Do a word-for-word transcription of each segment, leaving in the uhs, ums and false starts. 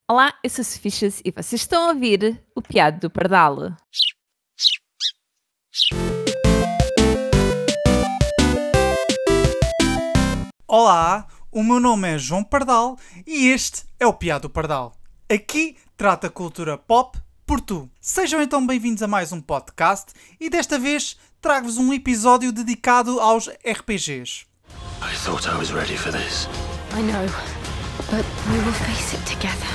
Olá, eu sou a Sofixas e vocês estão a ouvir o Piado do Pardal. Olá, o meu nome é João Pardal e este é o Piado do Pardal. Aqui trata cultura pop por tu. Sejam então bem-vindos a mais um podcast e desta vez trago-vos um episódio dedicado aos R P Gs. I thought I was ready for this. I know, but we will face it together.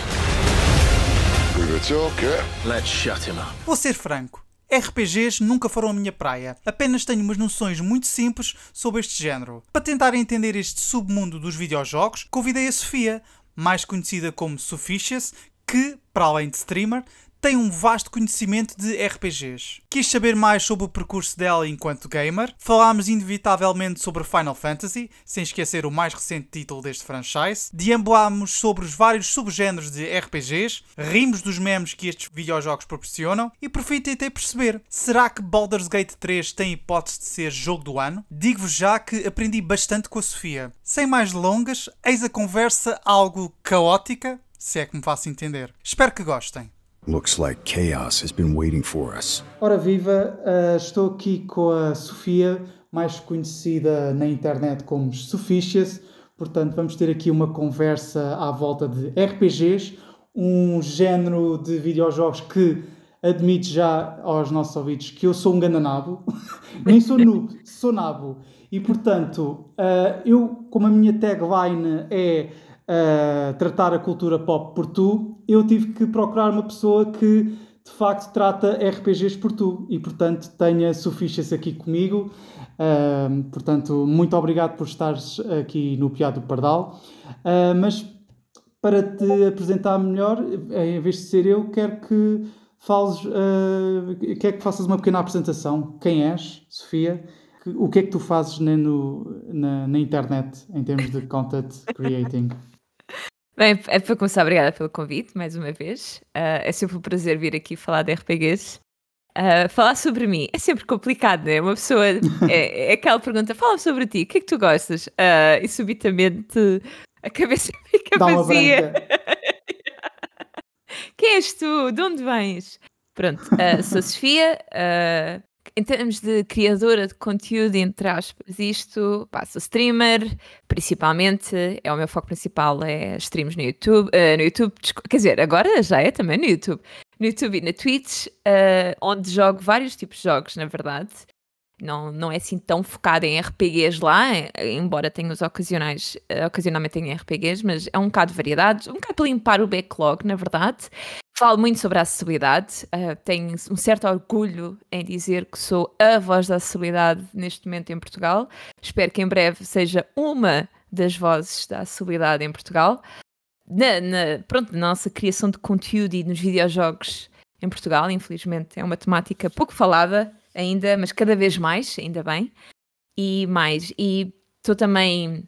Let's shut him up. Vou ser franco, R P Gs nunca foram a minha praia. Apenas tenho umas noções muito simples sobre este género. Para tentar entender este submundo dos videojogos, convidei a Sofia, mais conhecida como Sofixas, que, para além de streamer, tem um vasto conhecimento de R P Gs. Quis saber mais sobre o percurso dela enquanto gamer. Falámos inevitavelmente sobre Final Fantasy, sem esquecer o mais recente título deste franchise. Deambulámos sobre os vários subgéneros de R P Gs. Rimos dos memes que estes videojogos proporcionam. E por fim tentei perceber, será que Baldur's Gate três tem hipótese de ser jogo do ano? Digo-vos já que aprendi bastante com a Sofia. Sem mais delongas, eis a conversa algo caótica, se é que me faço entender. Espero que gostem. Looks like chaos has been waiting for us. Ora viva, uh, estou aqui com a Sofia, mais conhecida na internet como Sofixas. Portanto, vamos ter aqui uma conversa à volta de R P Gs, um género de videojogos que admito já aos nossos ouvidos que eu sou um gandanabo, nem sou noob, sou nabo. E portanto, uh, eu, como a minha tagline é Uh, tratar a cultura pop por tu, eu tive que procurar uma pessoa que de facto trata R P Gs por tu e portanto tenha Sofixas aqui comigo. Uh, portanto, muito obrigado por estares aqui no Piado do Pardal. Uh, mas para te apresentar melhor, em vez de ser eu, quero que fales, uh, quero que faças uma pequena apresentação. Quem és, Sofia? O que é que tu fazes na, no, na, na internet em termos de content creating? Bem, é para começar, obrigada pelo convite, mais uma vez. Uh, é sempre um prazer vir aqui falar de R P Gs. Uh, falar sobre mim é sempre complicado, né? Uma pessoa, é, é aquela pergunta, fala sobre ti, o que é que tu gostas? Uh, e subitamente a cabeça fica Dá uma vazia. branca. Quem és tu? De onde vens? Pronto, uh, sou Sofia. Uh, em termos de criadora de conteúdo, entre aspas, isto, pá, sou streamer, principalmente, é o meu foco principal, é streams no YouTube, uh, no YouTube, quer dizer, agora já é também no YouTube, no YouTube e na Twitch, uh, onde jogo vários tipos de jogos, na verdade. Não, não é assim tão focado em R P Gs lá, embora tenha os ocasionais, ocasionalmente tenha R P Gs, mas é um bocado de variedade, um bocado para limpar o backlog, na verdade. Falo muito sobre a acessibilidade, uh, tenho um certo orgulho em dizer que sou a voz da acessibilidade neste momento em Portugal. Espero que em breve seja uma das vozes da acessibilidade em Portugal. Na, na, pronto, na nossa criação de conteúdo e nos videojogos em Portugal, infelizmente é uma temática pouco falada ainda, mas cada vez mais, ainda bem. E mais, e estou também,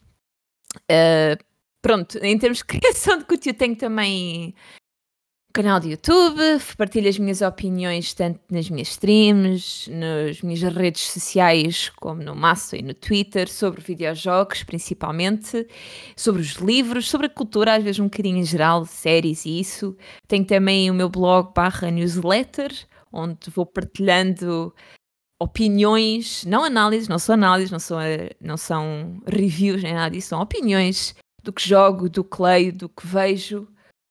uh, pronto, em termos de criação de conteúdo tenho também canal de YouTube, partilho as minhas opiniões tanto nas minhas streams, nas minhas redes sociais, como no Mastodon e no Twitter, sobre videojogos principalmente, sobre os livros, sobre a cultura, às vezes um bocadinho em geral, séries e isso. Tenho também o meu blog barra newsletter, onde vou partilhando opiniões, não análises, não são análises, não são, não são reviews nem nada disso, são opiniões do que jogo, do que leio, do que vejo.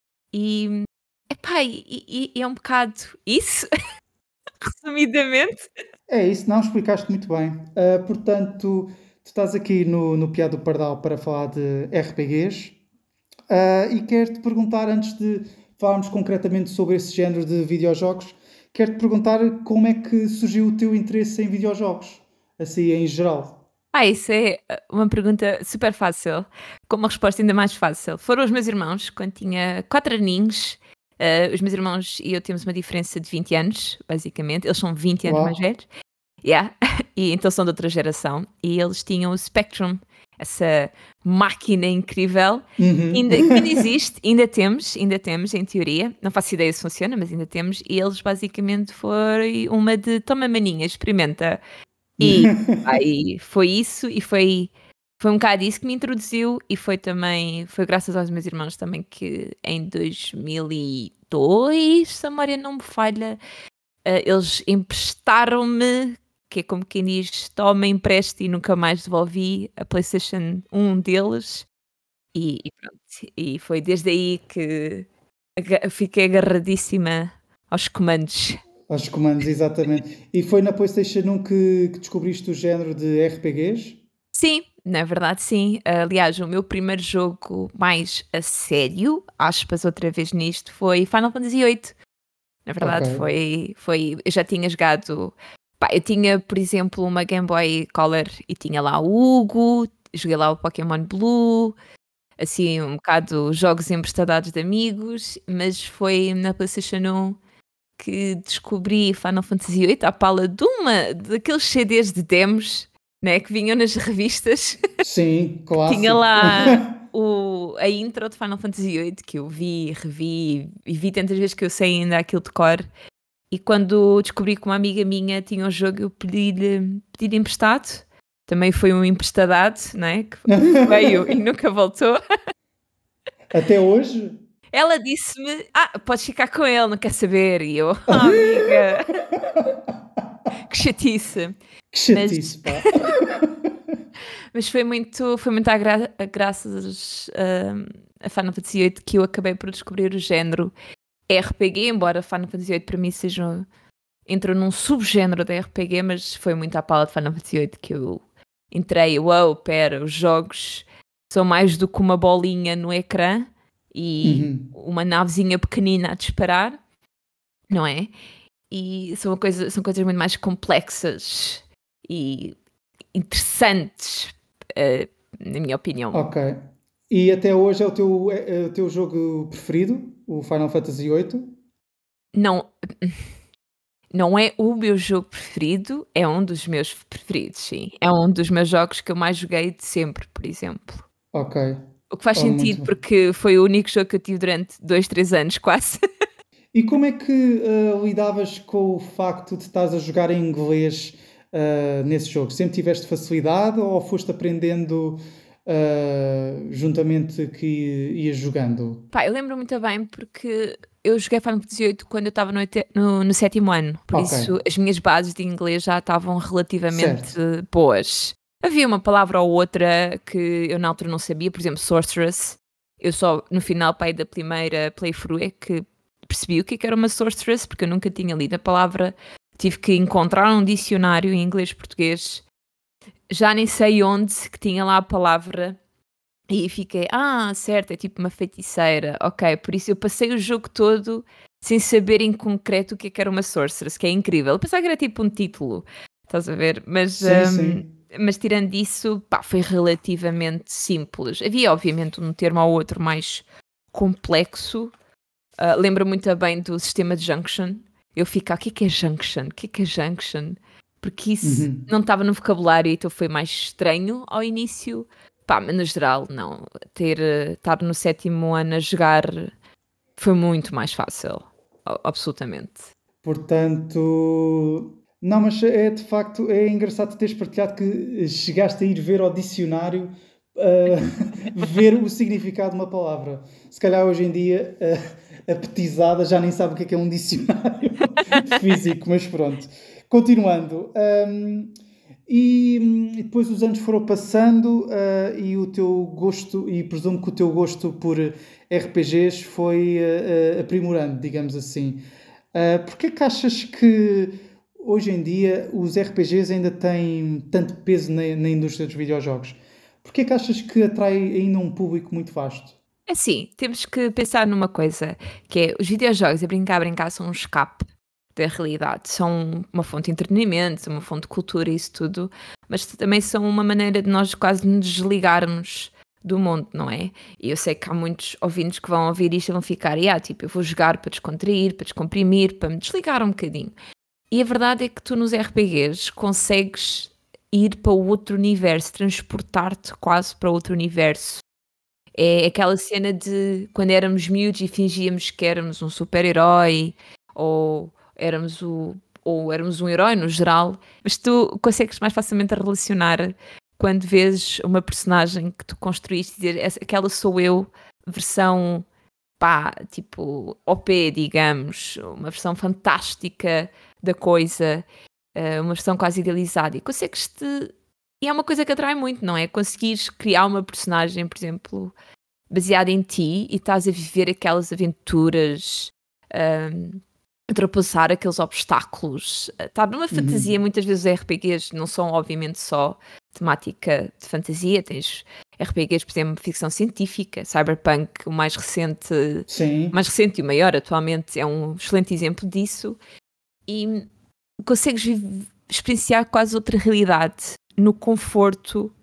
E epá, e, e é um bocado isso, resumidamente. É isso, não explicaste muito bem. Uh, portanto, tu estás aqui no, no Piado do Pardal para falar de R P Gs uh, e quero-te perguntar, antes de falarmos concretamente sobre esse género de videojogos, quero-te perguntar como é que surgiu o teu interesse em videojogos, assim em geral. Ah, isso é uma pergunta super fácil, com uma resposta ainda mais fácil. Foram os meus irmãos, quando tinha quatro aninhos. Uh, os meus irmãos e eu temos uma diferença de vinte anos, basicamente. Eles são vinte anos Uau. mais velhos. Yeah. E então são de outra geração. E eles tinham o Spectrum, essa máquina incrível. Uhum. Ainda, que ainda existe, ainda temos, ainda temos, em teoria. Não faço ideia se funciona, mas ainda temos. E eles basicamente foi uma de toma maninha, experimenta. E aí foi isso, e foi foi um bocado isso que me introduziu e foi também, foi graças aos meus irmãos também que em dois mil e dois, se a memória não me falha, uh, eles emprestaram-me, que é como quem diz, toma, empreste e nunca mais devolvi a PlayStation um deles e, e pronto, e foi desde aí que aga- fiquei agarradíssima aos comandos. Aos comandos, exatamente. E foi na PlayStation um que, que descobriste o género de R P Gs? Sim, na verdade sim. Aliás, o meu primeiro jogo mais a sério, aspas outra vez nisto, foi Final Fantasy oito. Na verdade Ok. foi, foi, eu já tinha jogado, pá, eu tinha, por exemplo, uma Game Boy Color e tinha lá o Hugo, joguei lá o Pokémon Blue, assim, um bocado jogos emprestados de amigos, mas foi na PlayStation um que descobri Final Fantasy oito à pala de uma daqueles C Ds de demos, né, que vinham nas revistas. Sim, clássico. Tinha lá o, a intro de Final Fantasy oito que eu vi, revi e vi tantas vezes que eu sei ainda aquilo de cor. E quando descobri que uma amiga minha tinha um jogo, eu pedi-lhe pedi emprestado. Também foi um emprestadado, né? Que veio e nunca voltou. Até hoje? Ela disse-me: Ah, podes ficar com ele, não quer saber. E eu, ah, amiga, que chatice. Que chatice, pá. Mas foi muito, foi muito à gra- a graças hum, a Final Fantasy oito que eu acabei por descobrir o género R P G, embora Final Fantasy oito para mim seja um- entrou num subgénero da R P G, mas foi muito à pala de Final Fantasy oito que eu entrei. Uau, pera, os jogos são mais do que uma bolinha no ecrã e Uhum. uma navezinha pequenina a disparar, não é? E são, coisa, são coisas muito mais complexas e interessantes, eh, na minha opinião. Ok. E até hoje é o teu, é, é o teu jogo preferido, o Final Fantasy oito? Não, não é o meu jogo preferido, é um dos meus preferidos, sim. É um dos meus jogos que eu mais joguei de sempre, por exemplo. Ok. O que faz Oh, muito sentido, bem. porque foi o único jogo que eu tive durante dois, três anos, quase. E como é que ah, lidavas com o facto de estás a jogar em inglês ah, nesse jogo? Sempre tiveste facilidade ou foste aprendendo ah, juntamente que ias jogando? Pá, eu lembro muito bem porque eu joguei Final Fantasy oito quando eu estava no, oite- no- no sétimo ano, por Ok. isso as minhas bases de inglês já estavam relativamente Certo. boas. Havia uma palavra ou outra que eu na altura não sabia, por exemplo, sorceress. Eu só no final pai da primeira playthrough é que percebi o que é que era uma sorceress, porque eu nunca tinha lido a palavra. Tive que encontrar um dicionário em inglês-português, já nem sei onde, que tinha lá a palavra. E fiquei, ah, certo, é tipo uma feiticeira, ok, por isso eu passei o jogo todo sem saber em concreto o que é que era uma sorceress, que é incrível. Eu pensava que era tipo um título, estás a ver? Mas, Sim, hum, sim. mas tirando isso, pá, foi relativamente simples. Havia, obviamente, um termo ou outro mais complexo. Uh, lembro muito bem do sistema de junction. Eu fico, ah, o que é que é junction? O que é que é junction? Porque isso Uhum. não estava no vocabulário, então foi mais estranho ao início. Pá, mas no geral, não. Ter, eh, estar no sétimo ano a jogar foi muito mais fácil. A- Absolutamente. Portanto, não, mas é de facto é engraçado teres partilhado que chegaste a ir ver ao dicionário ah, ver o significado de uma palavra. Se calhar hoje em dia ah, a petizada já nem sabe o que é que é um dicionário físico, mas pronto. Continuando. Ahm, e, hum, e depois os anos foram passando ah, e o teu gosto, e presumo que o teu gosto por R P Gs foi ah, ah, aprimorando, digamos assim. Uh, Porquê que achas que hoje em dia os R P Gs ainda têm tanto peso na, na indústria dos videojogos? Porquê que achas que atrai ainda um público muito vasto? Assim, temos que pensar numa coisa, que é os videojogos, a brincar, a brincar, são um escape da realidade. São uma fonte de entretenimento, uma fonte de cultura e isso tudo, mas também são uma maneira de nós quase nos desligarmos do mundo, não é? E eu sei que há muitos ouvintes que vão ouvir isto e vão ficar, ah, tipo, eu vou jogar para descontrair, para descomprimir, para me desligar um bocadinho. E a verdade é que tu nos R P Gs consegues ir para o outro universo, transportar-te quase para outro universo. É aquela cena de quando éramos miúdos e fingíamos que éramos um super-herói ou éramos, o, ou éramos um herói no geral, mas tu consegues mais facilmente relacionar quando vês uma personagem que tu construíste, dizer, "Essa- aquela sou eu, versão, pá, tipo, O P, digamos, uma versão fantástica da coisa, eh, uma versão quase idealizada, e consegues-te, e é uma coisa que atrai muito, não é? Conseguires criar uma personagem, por exemplo, baseada em ti, e estás a viver aquelas aventuras, ahm, ultrapassar aqueles obstáculos. Está numa fantasia, muitas vezes os R P Gs não são obviamente só temática de fantasia, tens R P Gs, por exemplo, ficção científica, Cyberpunk, o mais recente, Sim. mais recente e o maior atualmente, é um excelente exemplo disso, e consegues viv- experienciar quase outra realidade no conforto,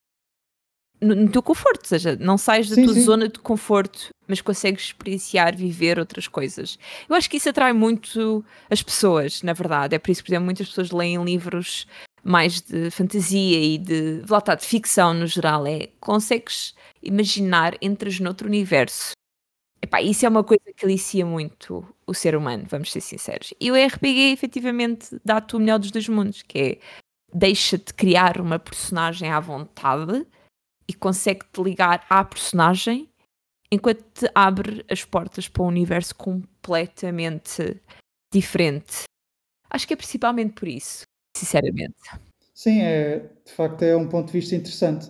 no, no teu conforto, ou seja, não sais da Sim, tua sim. zona de conforto, mas consegues experienciar, viver outras coisas. Eu acho que isso atrai muito as pessoas, na verdade. É por isso que, por exemplo, muitas pessoas leem livros mais de fantasia e de, lá está, de ficção no geral. É, consegues imaginar, entras noutro universo. Epá, isso é uma coisa que alicia muito o ser humano, vamos ser sinceros. E o R P G, efetivamente, dá-te o melhor dos dois mundos, que é, deixa-te criar uma personagem à vontade e consegue-te ligar à personagem enquanto te abre as portas para um universo completamente diferente. Acho que é principalmente por isso, sinceramente. Sim, é, de facto é um ponto de vista interessante.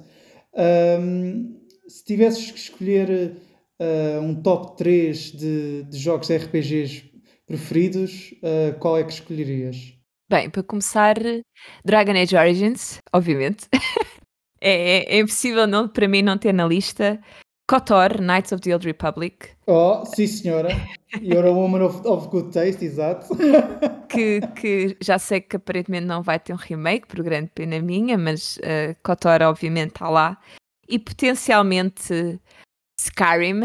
Ahm, se tivesses que escolher ah, um top três de, de jogos R P Gs preferidos, ah, qual é que escolherias? Bem, para começar, Dragon Age Origins, obviamente. É, é, é impossível não, para mim não ter na lista. KOTOR, Knights of the Old Republic, Oh, sim senhora. You're a woman of, of good taste, exato. que, que já sei que aparentemente não vai ter um remake, por grande pena minha, mas uh, KOTOR obviamente está lá. E potencialmente Skyrim,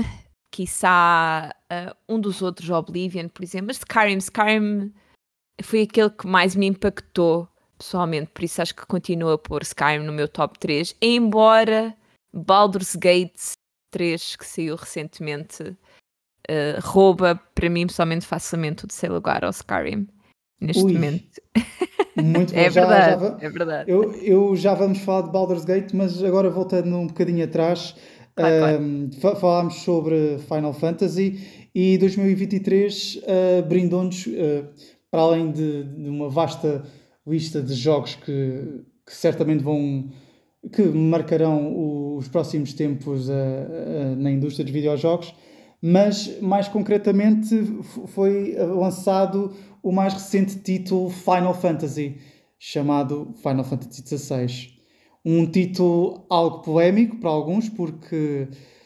quiçá uh, um dos outros, Oblivion, por exemplo. Mas Skyrim, Skyrim foi aquele que mais me impactou pessoalmente, por isso acho que continuo a pôr Skyrim no meu top três, embora Baldur's Gate três, que saiu recentemente, uh, rouba para mim pessoalmente facilmente o terceiro lugar ao Skyrim neste Ui, momento. muito bom. É Já, já verdade, va- é verdade. eu, eu já vamos falar de Baldur's Gate, mas agora voltando um bocadinho atrás, Claro, claro. ahm, fa- falámos sobre Final Fantasy e dois mil e vinte e três ah, brindou-nos, ah, para além de, de uma vasta lista de jogos que, que certamente vão, que marcarão os próximos tempos ah, ah, na indústria dos videojogos, mas mais concretamente f- foi lançado o mais recente título Final Fantasy, chamado Final Fantasy dezasseis. Um título algo polémico para alguns, porque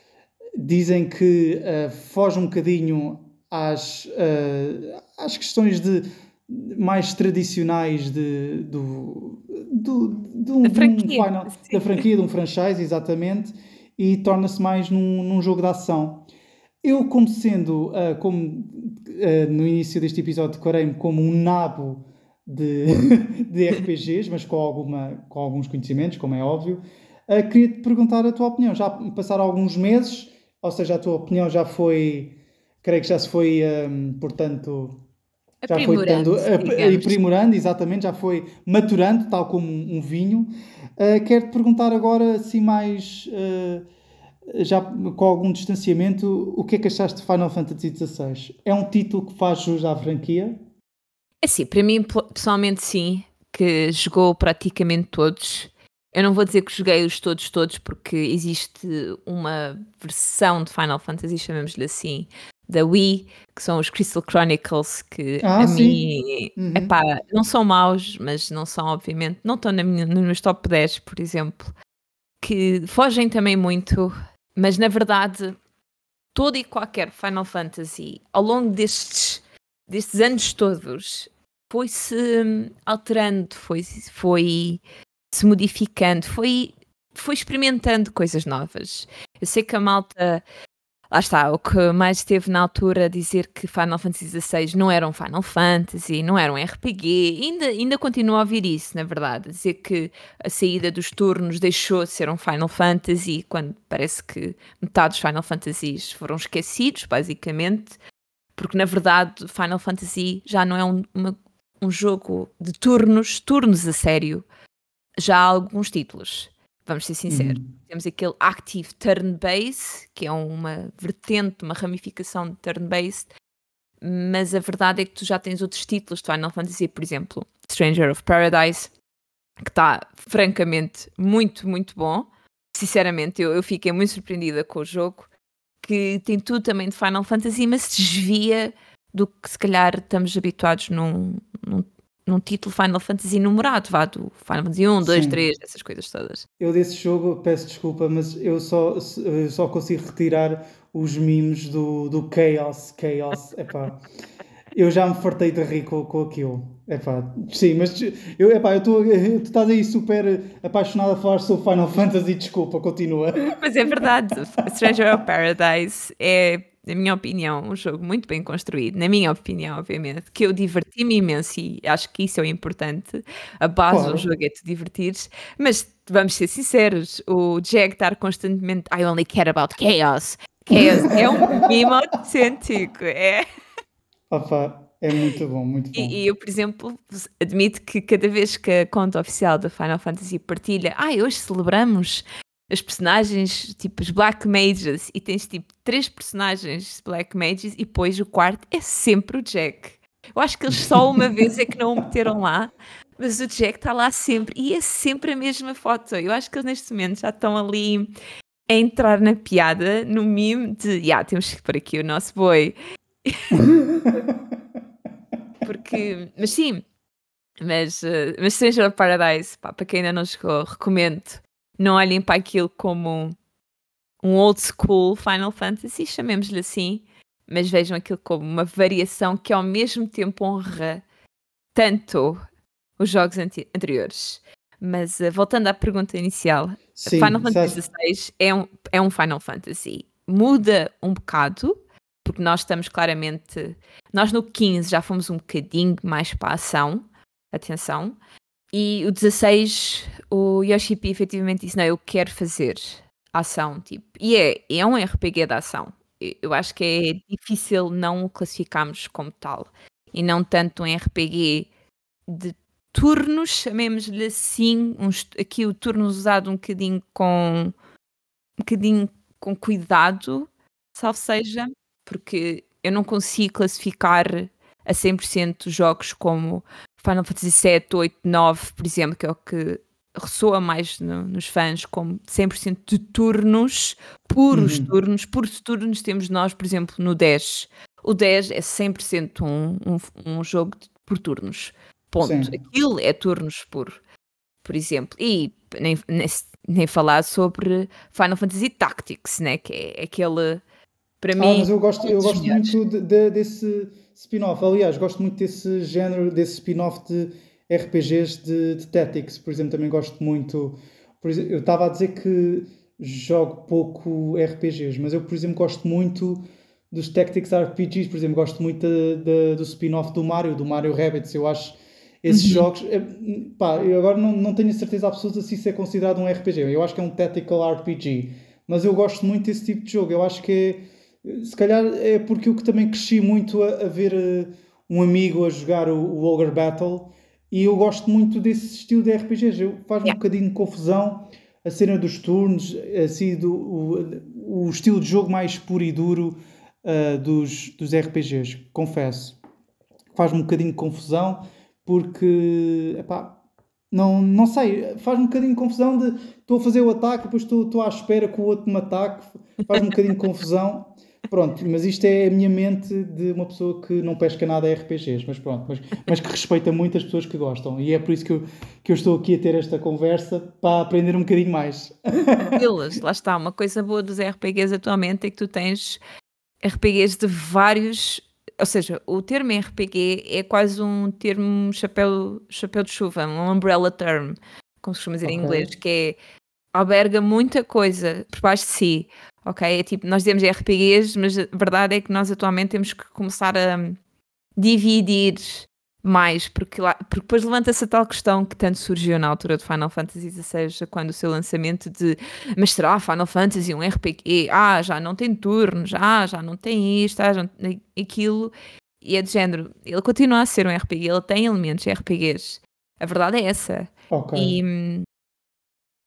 dizem que uh, foge um bocadinho às, uh, às questões de, mais tradicionais de, do, do, de um, Da de um franquia, final, sim. da franquia, de um franchise, exatamente, e torna-se mais num, num jogo de ação. Eu, como sendo, uh, como uh, no início deste episódio declarei-me como um nabo de, de R P Gs, mas com, alguma, com alguns conhecimentos, como é óbvio, uh, queria-te perguntar a tua opinião. Já passaram alguns meses, ou seja, a tua opinião já foi, creio que já se foi, um, portanto, já foi Aprimorando, tendo, ap- digamos. aprimorando, exatamente, já foi maturando, tal como um, um vinho. Uh, quero-te perguntar agora, assim, mais... Uh, já com algum distanciamento, o que é que achaste de Final Fantasy dezasseis? É um título que faz jus à franquia? É assim, para mim, po- pessoalmente, sim, que jogou praticamente todos. Eu não vou dizer que joguei os todos, todos, porque existe uma versão de Final Fantasy, chamemos-lhe assim, da Wii, que são os Crystal Chronicles, que Ah, a sim. mim, Uhum. epá, não são maus, mas não são, obviamente, não estão na minha, nos meus top dez, por exemplo, que fogem também muito, mas na verdade, todo e qualquer Final Fantasy, ao longo destes, destes anos todos, foi-se hum, alterando, foi, foi se modificando, foi, foi experimentando coisas novas. Eu sei que a malta, lá está, o que mais esteve na altura a dizer que Final Fantasy dezasseis não era um Final Fantasy, não era um R P G, ainda, ainda continuo a ouvir isso, na verdade, a dizer que a saída dos turnos deixou de ser um Final Fantasy, quando parece que metade dos Final Fantasies foram esquecidos, basicamente, porque na verdade Final Fantasy já não é um, uma- um jogo de turnos, turnos a sério, já há alguns títulos. Vamos ser sinceros. Uhum. Temos aquele Active Turn-Based, que é uma vertente, uma ramificação de Turn-Based, mas a verdade é que tu já tens outros títulos de Final Fantasy, por exemplo, Stranger of Paradise, que está francamente muito, muito bom. Sinceramente, eu, eu fiquei muito surpreendida com o jogo, que tem tudo também de Final Fantasy, mas se desvia do que se calhar estamos habituados num, num, num título Final Fantasy numerado, vá, do Final Fantasy um, dois, Sim. três, essas coisas todas. Eu desse jogo, peço desculpa, mas eu só, eu só consigo retirar os memes do, do Chaos. Chaos, epá. Eu já me fartei de rir com, com aquilo. Epá, sim, mas eu, epá, eu tô, tu estás aí super apaixonado a falar sobre Final Fantasy, desculpa, continua. Mas é verdade, Stranger of Paradise é, na minha opinião, um jogo muito bem construído, na minha opinião, obviamente, que eu diverti-me imenso e acho que isso é o importante. A base Claro. do jogo é te divertires, mas vamos ser sinceros, o Jag estar constantemente I only care about chaos. Chaos é um mimo autêntico, é... Opa, é muito bom, muito bom. E, e eu, por exemplo, admito que cada vez que a conta oficial da Final Fantasy partilha, ah, hoje celebramos as personagens, tipo os Black Mages, e tens tipo três personagens Black Mages, e depois o quarto é sempre o Jack. Eu acho que eles só uma vez é que não o meteram lá, mas o Jack está lá sempre, e é sempre a mesma foto. Eu acho que eles neste momento já estão ali a entrar na piada, no meme de, já, yeah, temos que pôr aqui o nosso boi. Porque, mas sim, mas, uh, mas Stranger of Paradise, pá, para quem ainda não jogou, recomendo. Não olhem para aquilo como um old school Final Fantasy, chamemos-lhe assim, mas vejam aquilo como uma variação que ao mesmo tempo honra tanto os jogos anti- anteriores. Mas uh, voltando à pergunta inicial, Sim, Final Fantasy sabes- dezasseis é um, é um Final Fantasy. Muda um bocado, porque nós estamos claramente... Nós no quinze já fomos um bocadinho mais para a ação, atenção, e o dezasseis, o Yoshi P efetivamente disse, não, eu quero fazer ação, tipo, e é, é um R P G de ação. Eu, eu acho que é difícil não o classificarmos como tal, e não tanto um R P G de turnos, chamemos-lhe assim, uns, aqui o turno usado um bocadinho com, um bocadinho com cuidado, salvo seja, porque eu não consigo classificar a cem por cento jogos como Final Fantasy sete, oito, nove, por exemplo, que é o que ressoa mais no, nos fãs, como cem por cento de turnos, puros Uhum. turnos. Puros turnos temos nós, por exemplo, no dez. O dez é cem por cento um, um, um jogo de, por turnos. Ponto. Sim. Aquilo é turnos por, por exemplo. E nem, nem, nem falar sobre Final Fantasy Tactics, né? Que é aquele... Para Ah, mim, mas eu gosto, eu todos os gosto melhores. muito de, de- desse spin-off. Aliás, gosto muito desse género, desse spin-off de R P Gs de, de Tactics. Por exemplo, também gosto muito. Por exemplo, eu estava a dizer que jogo pouco R P Gs, mas eu, por exemplo, gosto muito dos Tactics R P Gs. Por exemplo, gosto muito de- de- do spin-off do Mario, do Mario Rabbids. Eu acho esses jogos. é, Pá, eu agora não, não tenho a certeza absoluta se isso é considerado um R P G. Eu acho que é um Tactical R P G. Mas eu gosto muito desse tipo de jogo. Eu acho que é. Se calhar é porque eu que também cresci muito a, a ver eh, um amigo a jogar o, o Ogre Battle e eu gosto muito desse estilo de R P Gs. Eu- Faz-me um Yeah. bocadinho de confusão a cena dos turnos, assim, do, o, o estilo de jogo mais puro e duro ah, dos, dos R P Gs, confesso. Faz-me um bocadinho de confusão porque, epá, não, não sei, faz-me um bocadinho de confusão de estou a fazer o ataque, depois estou, estou à espera que o outro me ataque, faz-me um bocadinho de confusão. Pronto, mas isto é a minha mente de uma pessoa que não pesca nada a R P Gs, mas pronto, mas, mas que respeita muito as pessoas que gostam. E é por isso que eu, que eu estou aqui a ter esta conversa, para aprender um bocadinho mais. Tranquilas, lá está. Uma coisa boa dos R P Gs atualmente é que tu tens R P Gs de vários. Ou seja, o termo R P G é quase um termo chapéu, chapéu de chuva, um umbrella term, como se costuma dizer em Ok. inglês, que é alberga muita coisa por baixo de si. Ok? É tipo, nós dizemos R P Gs, mas a verdade é que nós atualmente temos que começar a dividir mais, porque, lá, porque depois levanta-se a tal questão que tanto surgiu na altura de Final Fantasy dezasseis, quando o seu lançamento de mas será Final Fantasy um R P G? Ah, já não tem turnos, ah, já não tem isto, ah, já não tem aquilo, e é de género, ele continua a ser um R P G, ele tem elementos R P Gs, a verdade é essa. Ok. E,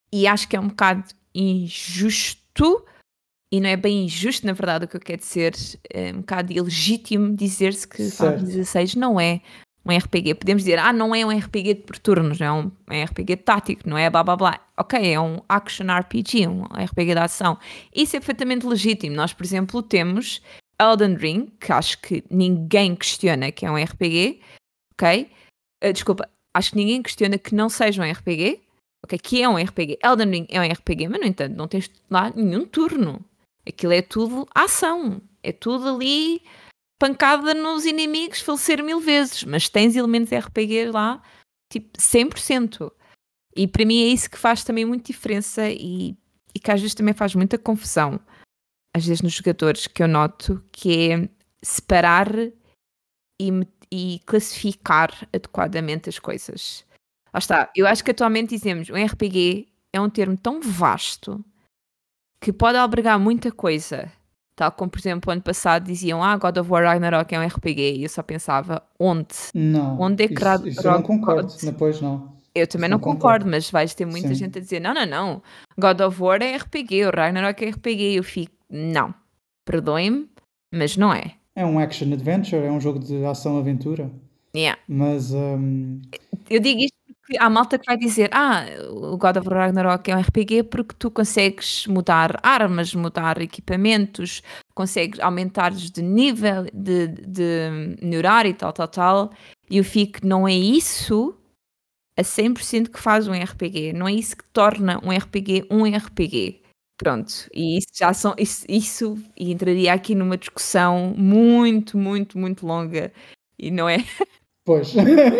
e acho que é um bocado injusto, e não é bem injusto, na verdade, o que eu quero dizer, é um bocado ilegítimo dizer-se que Final Certo. Fantasy dezasseis não é um R P G. Podemos dizer, ah, não é um R P G por turnos, não é um, é um R P G tático, não é blá blá blá. Ok, é um action R P G, um R P G de ação. Isso é perfeitamente legítimo. Nós, por exemplo, temos Elden Ring, que acho que ninguém questiona que é um R P G, ok? Uh, desculpa, acho que ninguém questiona que não seja um R P G, ok? Que é um R P G. Elden Ring é um R P G, mas, no entanto, não tens lá nenhum turno. Aquilo é tudo ação. É tudo ali pancada nos inimigos, falecer mil vezes. Mas tens elementos R P G lá, tipo, cem por cento. E para mim é isso que faz também muita diferença e, e que às vezes também faz muita confusão. Às vezes nos jogadores que eu noto, que é separar e, e classificar adequadamente as coisas. Lá está. Eu acho que atualmente dizemos um R P G é um termo tão vasto que pode albergar muita coisa. Tal como, por exemplo, ano passado diziam ah, God of War Ragnarok é um R P G e eu só pensava, onde? Não, Onde é que isso, isso eu não concordo. God- Depois não. Eu também Isso não não concordo, concordo. mas vais ter muita Sim. gente a dizer não, não, não, God of War é R P G, o Ragnarok é R P G. Eu fico, não, perdoem-me, mas não é. É um action adventure, é um jogo de ação-aventura. Yeah. Mas hum, Eu digo isto porque há malta que vai dizer ah, o God of War Ragnarok é um R P G porque tu consegues mudar armas, mudar equipamentos, consegues aumentar de nível, de, de melhorar e tal, tal, tal. E eu fico, não é isso a cem por cento que faz um R P G, não é isso que torna um R P G um R P G. Pronto, e isso já são, isso, isso entraria aqui numa discussão muito, muito, muito longa e não é, pois.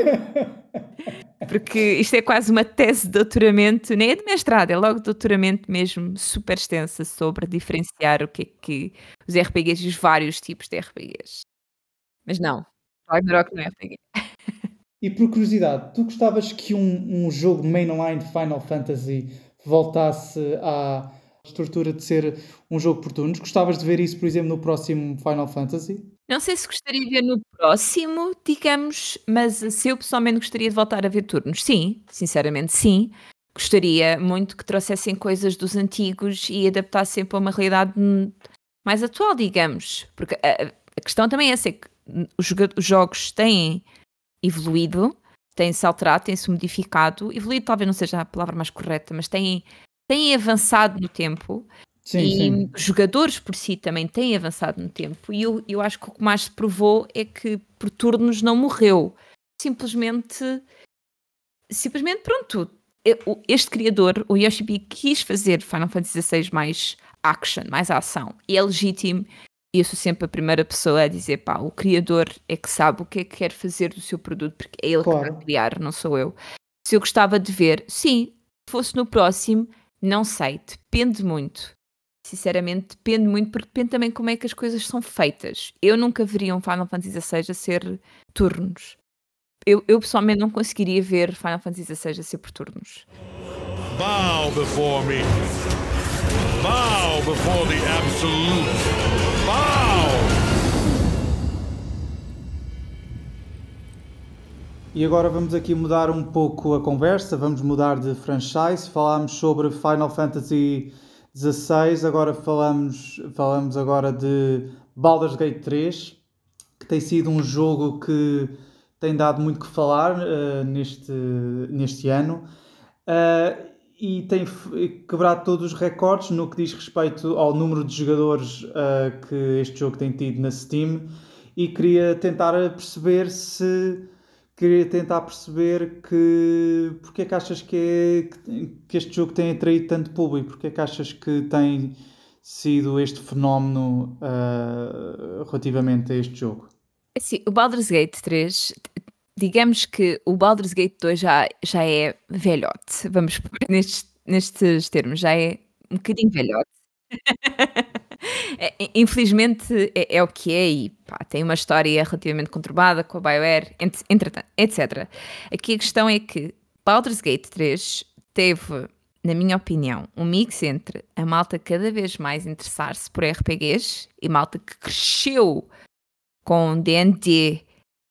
porque isto é quase uma tese de doutoramento, nem é de mestrado, é logo de doutoramento mesmo, super extensa sobre diferenciar o que é que os R P Gs e os vários tipos de R P Gs. Mas não, Ragnarok não é R P G. E por curiosidade, tu gostavas que um, um jogo mainline de Final Fantasy voltasse à estrutura de ser um jogo por turnos? Gostavas de ver isso, por exemplo, no próximo Final Fantasy? Não sei se gostaria de ver no próximo, digamos, mas se eu pessoalmente gostaria de voltar a ver turnos, sim, sinceramente sim. Gostaria muito que trouxessem coisas dos antigos e adaptassem para uma realidade hum, mais atual, digamos. Porque a, a questão também é essa, é que os, joga- os jogos têm evoluído, têm-se alterado, têm-se modificado. Evoluído talvez não seja a palavra mais correta, mas têm, têm avançado no tempo. Sim, E sim. os jogadores por si também têm avançado no tempo. E eu, eu acho que o que mais se provou é que por turnos não morreu. Simplesmente, simplesmente pronto. E- o- Este criador, o Yoshi P, quis fazer Final Fantasy dezasseis mais action, mais ação. E é legítimo. E eu sou sempre a primeira pessoa a dizer, pá, o criador é que sabe o que é que quer fazer do seu produto, porque é ele que está Claro. a criar, não sou eu. Se eu gostava de ver, sim, se fosse no próximo, não sei, depende muito. Sinceramente, depende muito, porque depende também como é que as coisas são feitas. Eu nunca veria um Final Fantasy dezasseis a ser turnos. Eu, eu pessoalmente não conseguiria ver Final Fantasy dezasseis a ser por turnos. Bow before me. Bow before the absolute. Bow! E agora vamos aqui mudar um pouco a conversa, vamos mudar de franchise. Falámos sobre Final Fantasy dezasseis, agora falamos, falamos agora de Baldur's Gate três, que tem sido um jogo que tem dado muito que falar uh, neste, neste ano. Uh, e tem f- quebrado todos os recordes no que diz respeito ao número de jogadores uh, que este jogo tem tido na Steam, e queria tentar perceber se queria tentar perceber que porque é que achas que, é, que este jogo tem atraído tanto público, porque é que achas que tem sido este fenómeno uh, relativamente a este jogo? Assim, o Baldur's Gate três, digamos que o Baldur's Gate dois já, já é velhote, vamos pôr nestes, nestes termos, já é um bocadinho velhote. É, infelizmente é, é o que é e pá, tem uma história relativamente conturbada com a BioWare, ent- entretanto, etcétera. Aqui a questão é que Baldur's Gate três teve, na minha opinião, um mix entre a malta cada vez mais interessar-se por R P Gs e malta que cresceu com D and D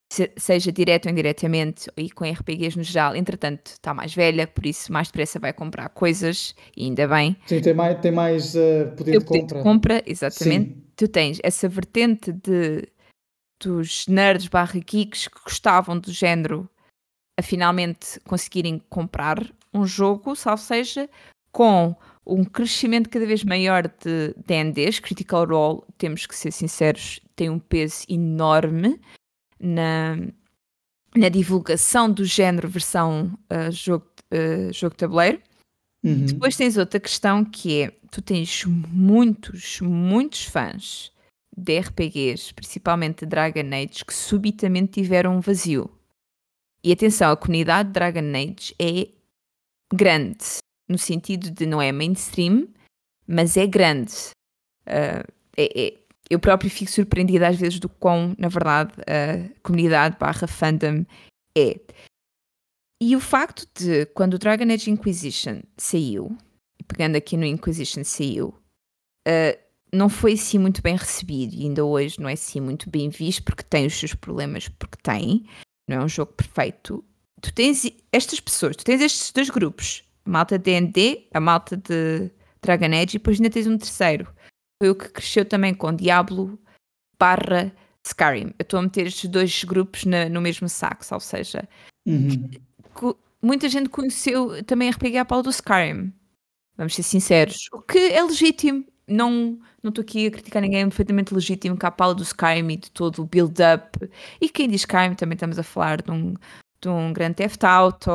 se- seja direto ou indiretamente, e com R P Gs no geral. Entretanto, está mais velha, por isso mais depressa vai comprar coisas, e ainda bem. Sim, tem mais, tem mais uh, poder Teu de poder de compra. compra, exatamente. Sim. Tu tens essa vertente de, dos nerds barra geeks que gostavam do género a finalmente conseguirem comprar um jogo, salvo seja, com um crescimento cada vez maior de D and Ds. Critical Role, temos que ser sinceros, tem um peso enorme na, na divulgação do género versão uh, jogo, uh, jogo de tabuleiro. Uhum. Depois tens outra questão que é, tu tens muitos, muitos fãs de R P Gs, principalmente de Dragon Age, que subitamente tiveram um vazio. E atenção, a comunidade de Dragon Age é grande, no sentido de não é mainstream, mas é grande. Uh, é, é, eu próprio fico surpreendida às vezes do quão, na verdade, a comunidade barra fandom é. E o facto de, quando o Dragon Age Inquisition saiu, e pegando aqui no Inquisition saiu, uh, não foi assim muito bem recebido, e ainda hoje não é assim muito bem visto, porque tem os seus problemas, porque tem, não é um jogo perfeito. Tu tens estas pessoas, tu tens estes dois grupos, a malta de D and D, a malta de Dragon Age, e depois ainda tens um terceiro. Foi o que cresceu também com Diablo barra Skyrim. Eu estou a meter estes dois grupos na, no mesmo saco, ou seja... Uhum. Muita gente conheceu também R P G à pala do Skyrim, vamos ser sinceros, o que é legítimo. Não não estou aqui a criticar ninguém, é perfeitamente legítimo que à pala do Skyrim e de todo o build-up. E quem diz Skyrim também estamos a falar de um, de um Grand Theft Auto.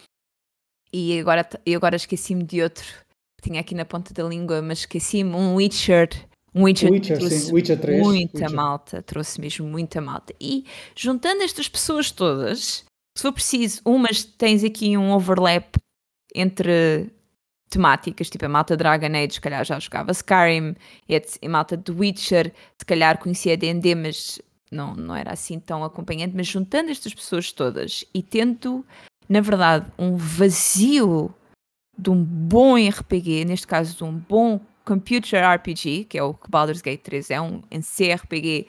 E agora, e agora esqueci-me de outro que tinha aqui na ponta da língua, mas esqueci-me, um Witcher. Um Witcher, Witcher, trouxe sim. Witcher três. muita Witcher. malta, trouxe mesmo muita malta. E juntando estas pessoas todas, se for preciso, umas tens aqui um overlap entre temáticas, tipo a malta Dragon Age, se calhar já jogava Skyrim, e a malta de Witcher, se calhar conhecia D and D, mas não, não era assim tão acompanhante. Mas juntando estas pessoas todas e tendo, na verdade, um vazio de um bom R P G, neste caso de um bom Computer R P G, que é o que Baldur's Gate três é, um C R P G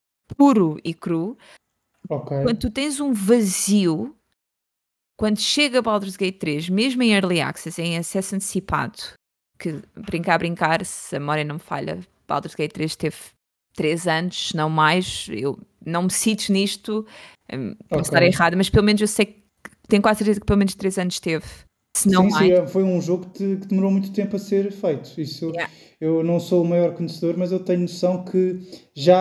puro e cru. Ok. Quando tu tens um vazio, quando chega Baldur's Gate três, mesmo em Early Access, em acesso antecipado, que brincar, brincar, se a memória não me falha, Baldur's Gate três teve três anos, se não mais, eu não me cites nisto, um, posso Ok. estar errada, mas pelo menos eu sei que tenho quase certeza que pelo menos três anos teve, se não Sim, mais. sim, foi um jogo que, que demorou muito tempo a ser feito. Isso, Yeah. eu não sou o maior conhecedor, mas eu tenho noção que já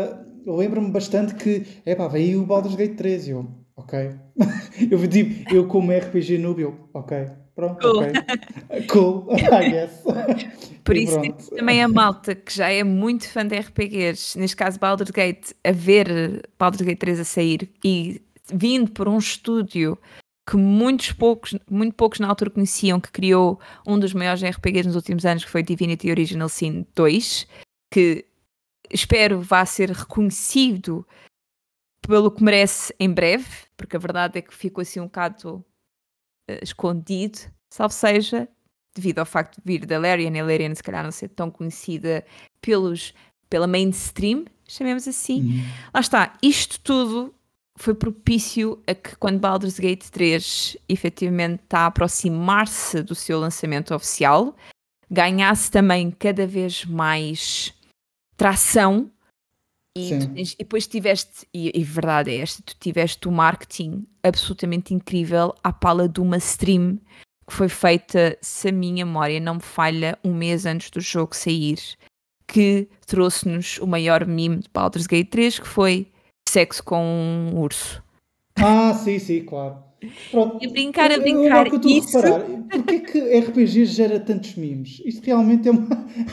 eu lembro-me bastante que epá, veio o Baldur's Gate três e eu, ok. eu, tipo, eu como R P G noob, eu, ok, pronto, Cool. ok. Cool, I guess. Por E isso pronto. também a malta que já é muito fã de R P Gs, neste caso Baldur's Gate, a ver Baldur's Gate três a sair e vindo por um estúdio que muitos poucos, muito poucos na altura conheciam, que criou um dos maiores R P Gs nos últimos anos, que foi Divinity Original Sin dois, que espero vá ser reconhecido pelo que merece em breve, porque a verdade é que ficou assim um bocado uh, escondido, salvo seja, devido ao facto de vir da Larian, e a Larian se calhar não ser tão conhecida pelos, pela mainstream, chamemos assim. Uhum. Lá está, isto tudo foi propício a que quando Baldur's Gate três efetivamente está a aproximar-se do seu lançamento oficial, ganhasse também cada vez mais tração. E, Sim. tu tens- e depois tiveste, e a verdade é esta, tu tiveste o marketing absolutamente incrível à pala de uma stream que foi feita, se a minha memória não me falha, um mês antes do jogo sair, que trouxe-nos o maior meme de Baldur's Gate três, que foi sexo com um urso. Ah, sim, sim, claro. Pronto. E brincar a Eu- eu- brincar, agora que eu estou isso- a reparar, porquê que R P G gera tantos memes? Isto realmente é uma...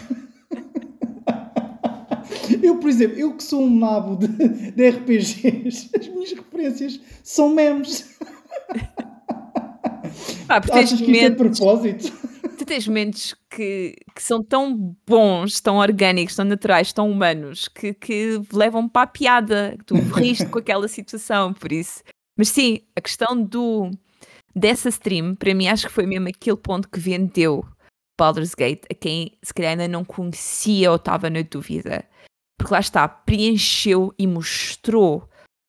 Eu, por exemplo, eu que sou um nabo de, de R P Gs, as minhas referências são memes. Pá, porque tens Achas que isto é de momentos, propósito? tu tens momentos que, que são tão bons, tão orgânicos, tão naturais, tão humanos, que, que levam para a piada, que tu riste com aquela situação, por isso. Mas sim, a questão do, dessa stream, para mim, acho que foi mesmo aquele ponto que vendeu Baldur's Gate a quem se calhar ainda não conhecia ou estava na dúvida. Porque lá está, preencheu e mostrou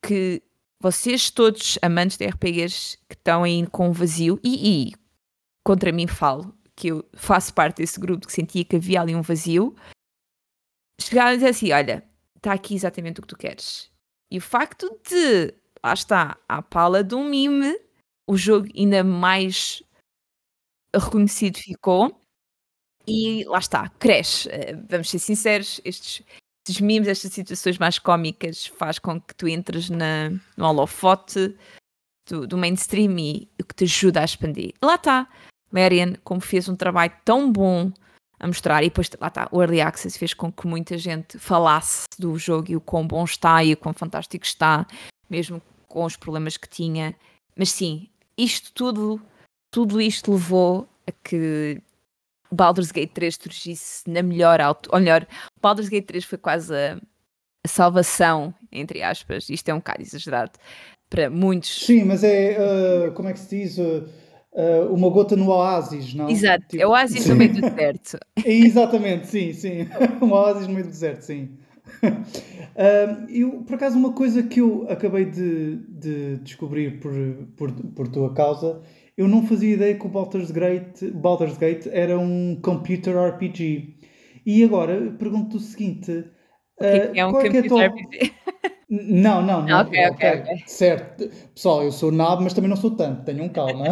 que vocês todos, amantes de R P Gs, que estão aí com um vazio, e, e contra mim falo, que eu faço parte desse grupo que sentia que havia ali um vazio, chegaram a dizer assim, olha, está aqui exatamente o que tu queres. E o facto de, lá está, à pala de um meme, o jogo ainda mais reconhecido ficou, e lá está, cresce. Uh, vamos ser sinceros, estes, estes memes, estas situações mais cómicas faz com que tu entres na, no holofote do, do mainstream e o que te ajuda a expandir. E lá está, Larian, como fez um trabalho tão bom a mostrar, e depois lá está, o Early Access fez com que muita gente falasse do jogo e o quão bom está e o quão fantástico está, mesmo com os problemas que tinha. Mas sim, isto tudo, tudo isto levou a que Baldur's Gate três surgisse na melhor altura, ou melhor, Baldur's Gate três foi quase a, a salvação, entre aspas, isto é um bocado exagerado, para muitos. Sim, mas é, uh, como é que se diz, uh, uh, uma gota no oásis, não? Exato, tipo, é o oásis sim. no meio do deserto. Exatamente, sim, sim, um oásis no meio do deserto, sim. Uh, eu, por acaso, uma coisa que eu acabei de, de descobrir por, por, por tua causa, eu não fazia ideia que o Baldur's Gate, Baldur's Gate era um computer R P G. E agora pergunto-te o seguinte: uh, O que é, que é um qual é que é computer a R tua... P G? Não, não, não. Ok, ok, ok. Certo. Pessoal, eu sou nabo, mas também não sou tanto. Tenham calma.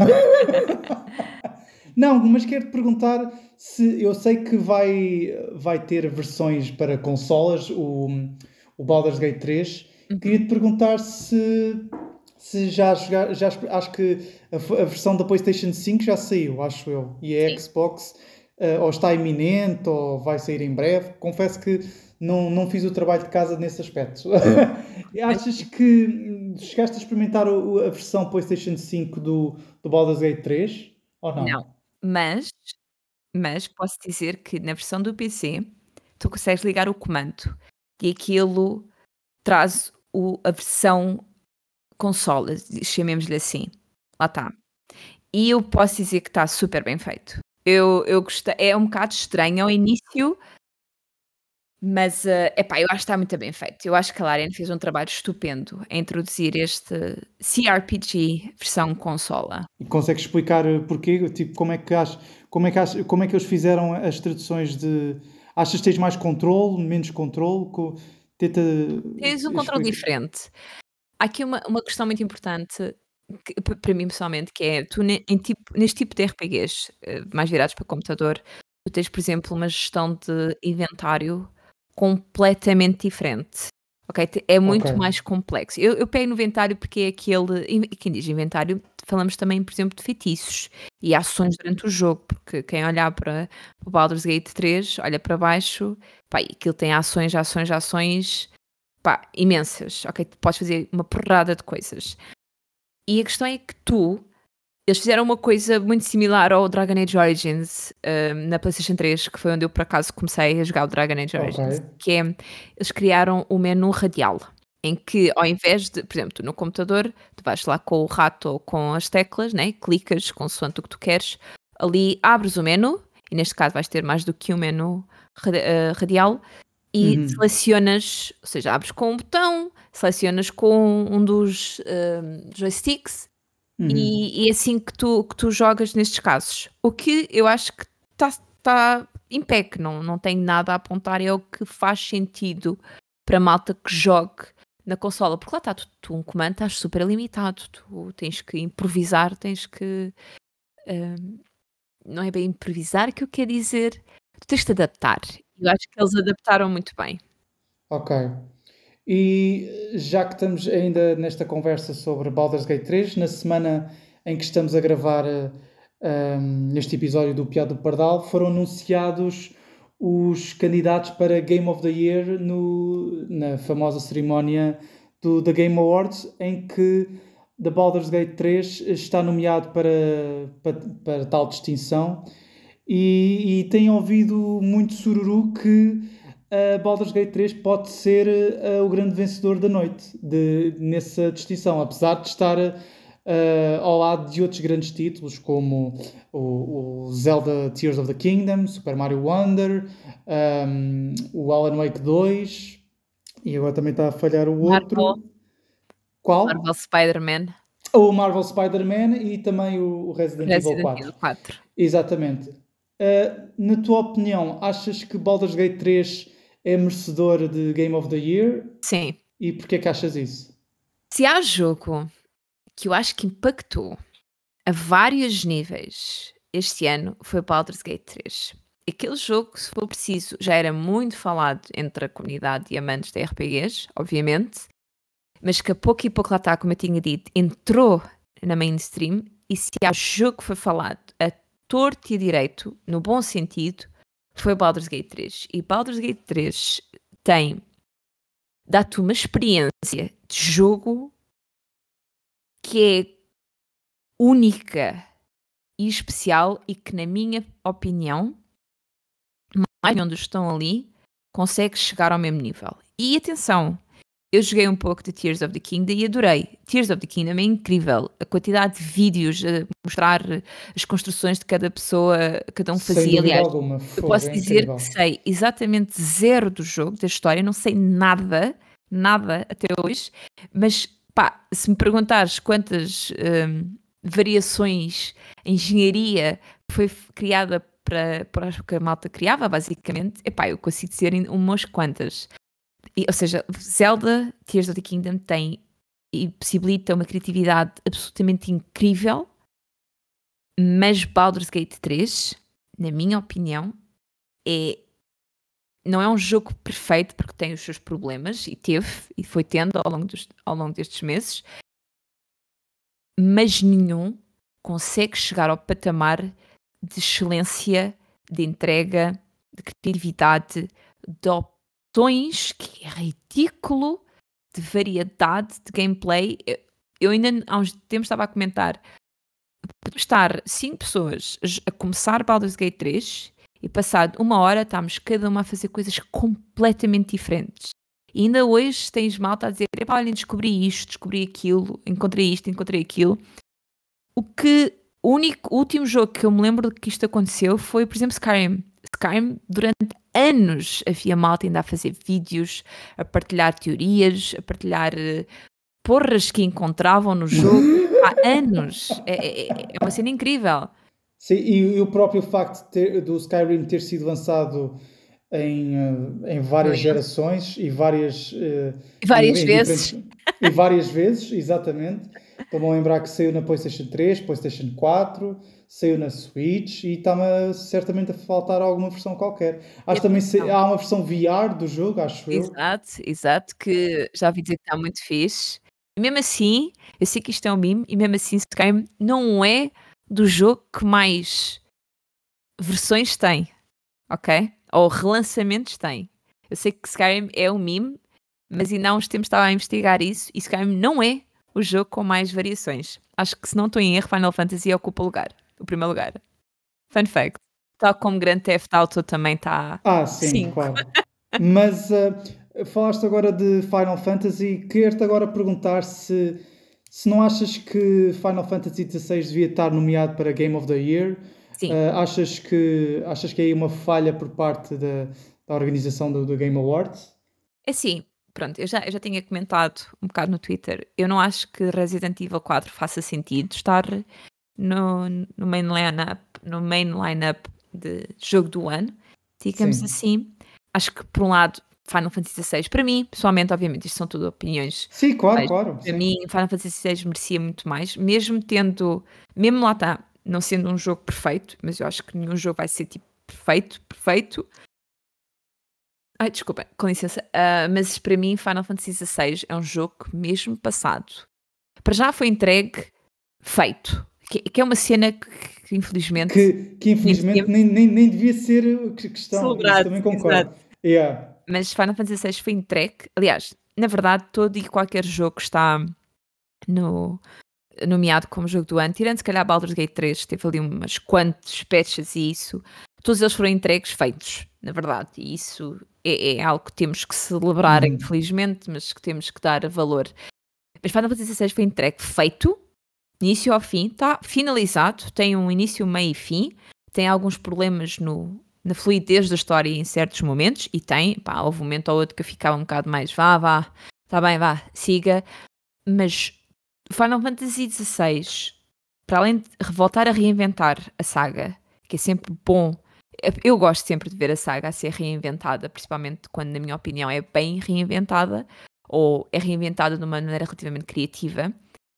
Não, mas quero-te perguntar se... Eu sei que vai, vai ter versões para consolas, o, o Baldur's Gate três. Uhum. Queria-te perguntar se, se já jogar... Já, acho que a, a versão da PlayStation cinco já saiu, acho eu. E a Sim. Xbox uh, ou está iminente ou vai sair em breve. Confesso que não, não fiz o trabalho de casa nesse aspecto. Achas que chegaste a experimentar o, a versão PlayStation cinco do, do Baldur's Gate três? Ou não? Não, mas, mas posso dizer que na versão do P C tu consegues ligar o comando e aquilo traz o, a versão console, chamemos-lhe assim. Lá está. E eu posso dizer que está super bem feito. Eu, eu gostei, é um bocado estranho ao início, mas uh, epá, eu acho que está muito bem feito. Eu acho que a Larian fez um trabalho estupendo em introduzir este C R P G versão consola. E consegues explicar porquê? Tipo, como é que achas, como é que achas, como é que eles fizeram as traduções de... Achas que tens mais controle, menos controle? Co- Tenta Tens um controle explica. diferente. Há aqui uma, uma questão muito importante que, p- para mim pessoalmente, que é tu ne- em tipo, neste tipo de R P Gs eh, mais virados para computador, tu tens, por exemplo, uma gestão de inventário completamente diferente. Ok? Te- É muito Ok. mais complexo. Eu, eu pego no inventário porque é aquele. in- Quem diz inventário, falamos também, por exemplo, de feitiços e ações durante o jogo, porque quem olhar para o Baldur's Gate três, olha para baixo, pá, e aquilo tem ações, ações, ações, pá, imensas. Ok? Tu podes fazer uma porrada de coisas. E a questão é que tu, eles fizeram uma coisa muito similar ao Dragon Age Origins ahm, na PlayStation três, que foi onde eu por acaso comecei a jogar o Dragon Age Origins, Ok. que é, eles criaram o menu radial, em que ao invés de, por exemplo, tu no computador, tu vais lá com o rato ou com as teclas, né? Clicas consoante o que tu queres, ali abres o menu, e neste caso vais ter mais do que um menu radi- eh, radial, e Uhum. selecionas, ou seja, abres com um botão, selecionas com um dos ahm, joysticks, Uhum. e, e é assim que tu, que tu jogas nestes casos. O que eu acho que está tá impec, não, não tem nada a apontar, é o que faz sentido para a malta que jogue na consola, porque lá está, tu, tu um comando estás super limitado, tu tens que improvisar, tens que ahm, não é bem improvisar que eu quero dizer, tu tens de te adaptar. Eu acho que eles adaptaram muito bem. Ok. E já que estamos ainda nesta conversa sobre Baldur's Gate três, na semana em que estamos a gravar eh, ahm, este episódio do Piado do Pardal, foram anunciados os candidatos para Game of the Year no, na famosa cerimónia do The Game Awards, em que The Baldur's Gate três está nomeado para, para, para tal distinção. E, e tenho ouvido muito sururu que a Baldur's Gate três pode ser eh, o grande vencedor da noite de, nessa distinção, apesar de estar eh, ao lado de outros grandes títulos como o, o Zelda Tears of the Kingdom, Super Mario Wonder, um, o Alan Wake dois, e agora também está a falhar o outro. Marco. Qual? Marvel Spider-Man. O Marvel Spider-Man e também o Resident, Evil Resident quatro. Evil quatro. Exatamente. Uh, na tua opinião, achas que Baldur's Gate três é merecedor de Game of the Year? Sim. E porquê que achas isso? Se há jogo que eu acho que impactou a vários níveis este ano, foi Baldur's Gate três. Aquele jogo, se for preciso, já era muito falado entre a comunidade de amantes de R P Gs, obviamente, mas que a pouco e pouco lá está, como eu tinha dito, entrou na mainstream, e se há jogo que foi falado a torto e a direito, no bom sentido, foi Baldur's Gate três. E Baldur's Gate três tem, dá-te uma experiência de jogo que é única e especial e que, na minha opinião, mais onde estão ali, consegue chegar ao mesmo nível. E atenção, eu joguei um pouco de Tears of the Kingdom e adorei. Tears of the Kingdom é incrível. A quantidade de vídeos a mostrar as construções de cada pessoa, cada um fazia. Sem dúvida Aliás, alguma. eu Fogo, posso é dizer incrível. que sei exatamente zero do jogo, da história, não sei nada, nada até hoje, mas pá, se me perguntares quantas hum, variações em engenharia foi criada para, para o que a malta criava, basicamente, epá, eu consigo dizer umas quantas. E, ou seja, Zelda Tears of the Kingdom tem e possibilita uma criatividade absolutamente incrível, mas Baldur's Gate três, na minha opinião, é, não é um jogo perfeito porque tem os seus problemas, e teve, e foi tendo ao longo, dos, ao longo destes meses, mas nenhum consegue chegar ao patamar de excelência, de entrega, de criatividade, de opções, que é ridículo, de variedade de gameplay. Eu, eu ainda há uns tempos estava a comentar, estar cinco pessoas a começar Baldur's Gate três e passado uma hora estamos cada uma a fazer coisas completamente diferentes. E ainda hoje tens malta a dizer, olhem, descobri isto, descobri aquilo, encontrei isto, encontrei aquilo. O que, o único, o último jogo que eu me lembro de que isto aconteceu foi, por exemplo, Skyrim. Skyrim, durante anos, havia malta ainda a fazer vídeos, a partilhar teorias, a partilhar uh, porras que encontravam no jogo. Há anos. É, é, é uma cena incrível. Sim, e, e o próprio facto de ter, do Skyrim ter sido lançado em, uh, em várias Sim. gerações e várias, uh, várias em, em vezes. E várias vezes, exatamente. Estou-me a lembrar que saiu na PlayStation três, PlayStation quatro, saiu na Switch e está-me certamente a faltar alguma versão qualquer. Acho que também se, há uma versão V R do jogo, acho eu. Exato, exato, que já ouvi dizer que está muito fixe. E mesmo assim, eu sei que isto é um meme, e mesmo assim Skyrim não é do jogo que mais versões tem, ok? Ou relançamentos tem. Eu sei que Skyrim é um meme, mas ainda há uns tempos estava a investigar isso, e Skyrim não é o jogo com mais variações. Acho que, se não estou em erro, Final Fantasy ocupa o lugar, o primeiro lugar. Fun fact. Tal como Grand Theft Auto também está. Ah, sim, cinco. claro. Mas uh, falaste agora de Final Fantasy. Quero-te agora perguntar se, se não achas que Final Fantasy dezasseis devia estar nomeado para Game of the Year. Sim. Uh, achas, que, achas que é aí uma falha por parte da, da organização do, do Game Awards? É assim, pronto, eu já, eu já tinha comentado um bocado no Twitter. Eu não acho que Resident Evil quatro faça sentido estar no, no main line-up, no main line-up de jogo do ano, digamos Sim. assim. Acho que, por um lado, Final Fantasy dezasseis, para mim, pessoalmente, obviamente, isto são tudo opiniões. Sim, claro, Mas, claro. Para sim. mim, Final Fantasy dezasseis merecia muito mais, mesmo tendo, mesmo lá está, não sendo um jogo perfeito, mas eu acho que nenhum jogo vai ser tipo perfeito, perfeito. Ai, desculpa, com licença. Uh, mas para mim, Final Fantasy dezasseis é um jogo que, mesmo passado, para já foi entregue feito. Que, que é uma cena que, que infelizmente. Que, que infelizmente nem, nem, nem devia ser questão. Celebrado, Isso também concordo. Yeah. Mas Final Fantasy dezasseis foi entregue. Aliás, na verdade, todo e qualquer jogo que está no, nomeado como jogo do ano, tirando se calhar Baldur's Gate três, teve ali umas quantas patches e isso, todos eles foram entregues feitos, na verdade. E isso é, é algo que temos que celebrar, Uhum. infelizmente, mas que temos que dar valor. Mas Final Fantasy dezasseis foi entregue feito, início ao fim, está finalizado, tem um início, meio e fim, tem alguns problemas no, na fluidez da história em certos momentos, e tem, pá, houve um momento ou outro que eu ficava um bocado mais, vá, vá, está bem, vá, siga, Mas Final Fantasy dezasseis, para além de voltar a reinventar a saga, que é sempre bom, eu gosto sempre de ver a saga a ser reinventada, principalmente quando, na minha opinião, é bem reinventada, ou é reinventada de uma maneira relativamente criativa.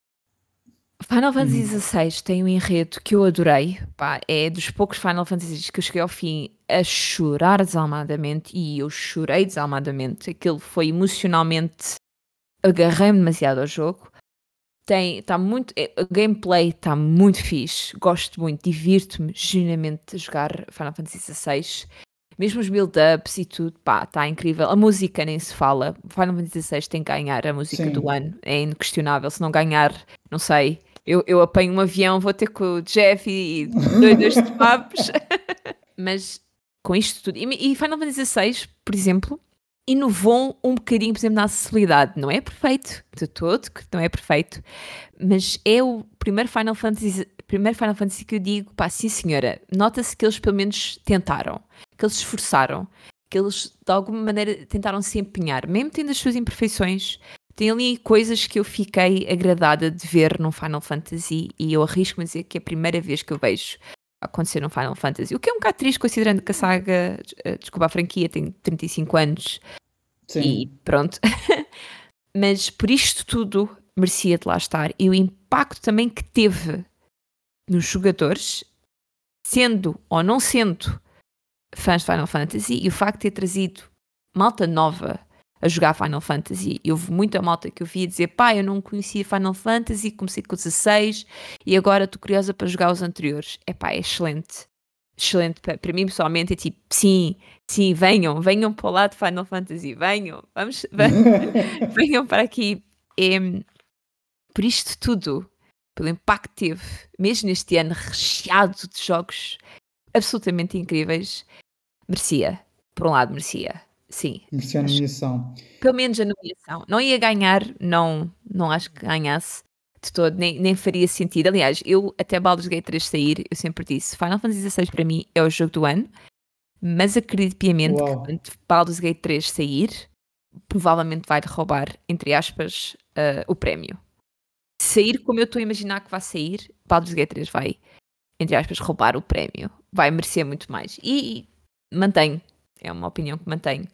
Final Fantasy dezasseis tem um enredo que eu adorei, pá, é dos poucos Final Fantasies que eu cheguei ao fim a chorar desalmadamente, e eu chorei desalmadamente, aquilo foi emocionalmente, agarrei-me demasiado ao jogo. Tem, tá muito, o gameplay está muito fixe, gosto muito, divirto-me genuinamente a jogar Final Fantasy dezasseis, mesmo os build-ups e tudo, pá, está incrível. A música nem se fala, Final Fantasy dezasseis tem que ganhar a música Sim. do ano, é inquestionável, se não ganhar, não sei, eu, eu apanho um avião, vou ter com o Jeff e dois, dois de papos, mas com isto tudo, e, e Final Fantasy dezasseis, por exemplo, inovou um bocadinho, por exemplo, na acessibilidade. Não é perfeito, de todo, que não é perfeito, mas é o primeiro Final Fantasy, primeiro Final Fantasy que eu digo, pá, sim senhora, nota-se que eles pelo menos tentaram, que eles se esforçaram, que eles de alguma maneira tentaram se empenhar, mesmo tendo as suas imperfeições. Tem ali coisas que eu fiquei agradada de ver num Final Fantasy, e eu arrisco-me a dizer que é a primeira vez que eu vejo acontecer num Final Fantasy, o que é um bocado triste considerando que a saga, desculpa, a franquia tem trinta e cinco anos. Sim. E pronto. Mas por isto tudo merecia de lá estar, e o impacto também que teve nos jogadores, sendo ou não sendo fãs de Final Fantasy, e o facto de ter trazido malta nova a jogar Final Fantasy. E houve muita malta que eu via dizer, pá, eu não conhecia Final Fantasy, comecei com dezasseis e agora estou curiosa para jogar os anteriores. É pá, é excelente. Excelente. Para mim, pessoalmente, é tipo, sim, sim, venham, venham para o lado de Final Fantasy, venham, vamos, venham, venham para aqui. É, por isto tudo, pelo impacto que teve, mesmo neste ano recheado de jogos absolutamente incríveis, merecia. Por um lado, merecia. Sim. Merecia a nomeação. Pelo menos a nomeação. Não ia ganhar, não, não acho que ganhasse de todo, nem, nem faria sentido. Aliás, eu até Baldur's Gate três sair, eu sempre disse, Final Fantasy dezasseis para mim é o jogo do ano, mas acredito piamente Uau. que quando Baldur's Gate três sair, provavelmente vai roubar, entre aspas, uh, o prémio. Sair como eu estou a imaginar que vai sair, Baldur's Gate três vai, entre aspas, roubar o prémio. Vai merecer muito mais. E, e mantenho. É uma opinião que mantenho.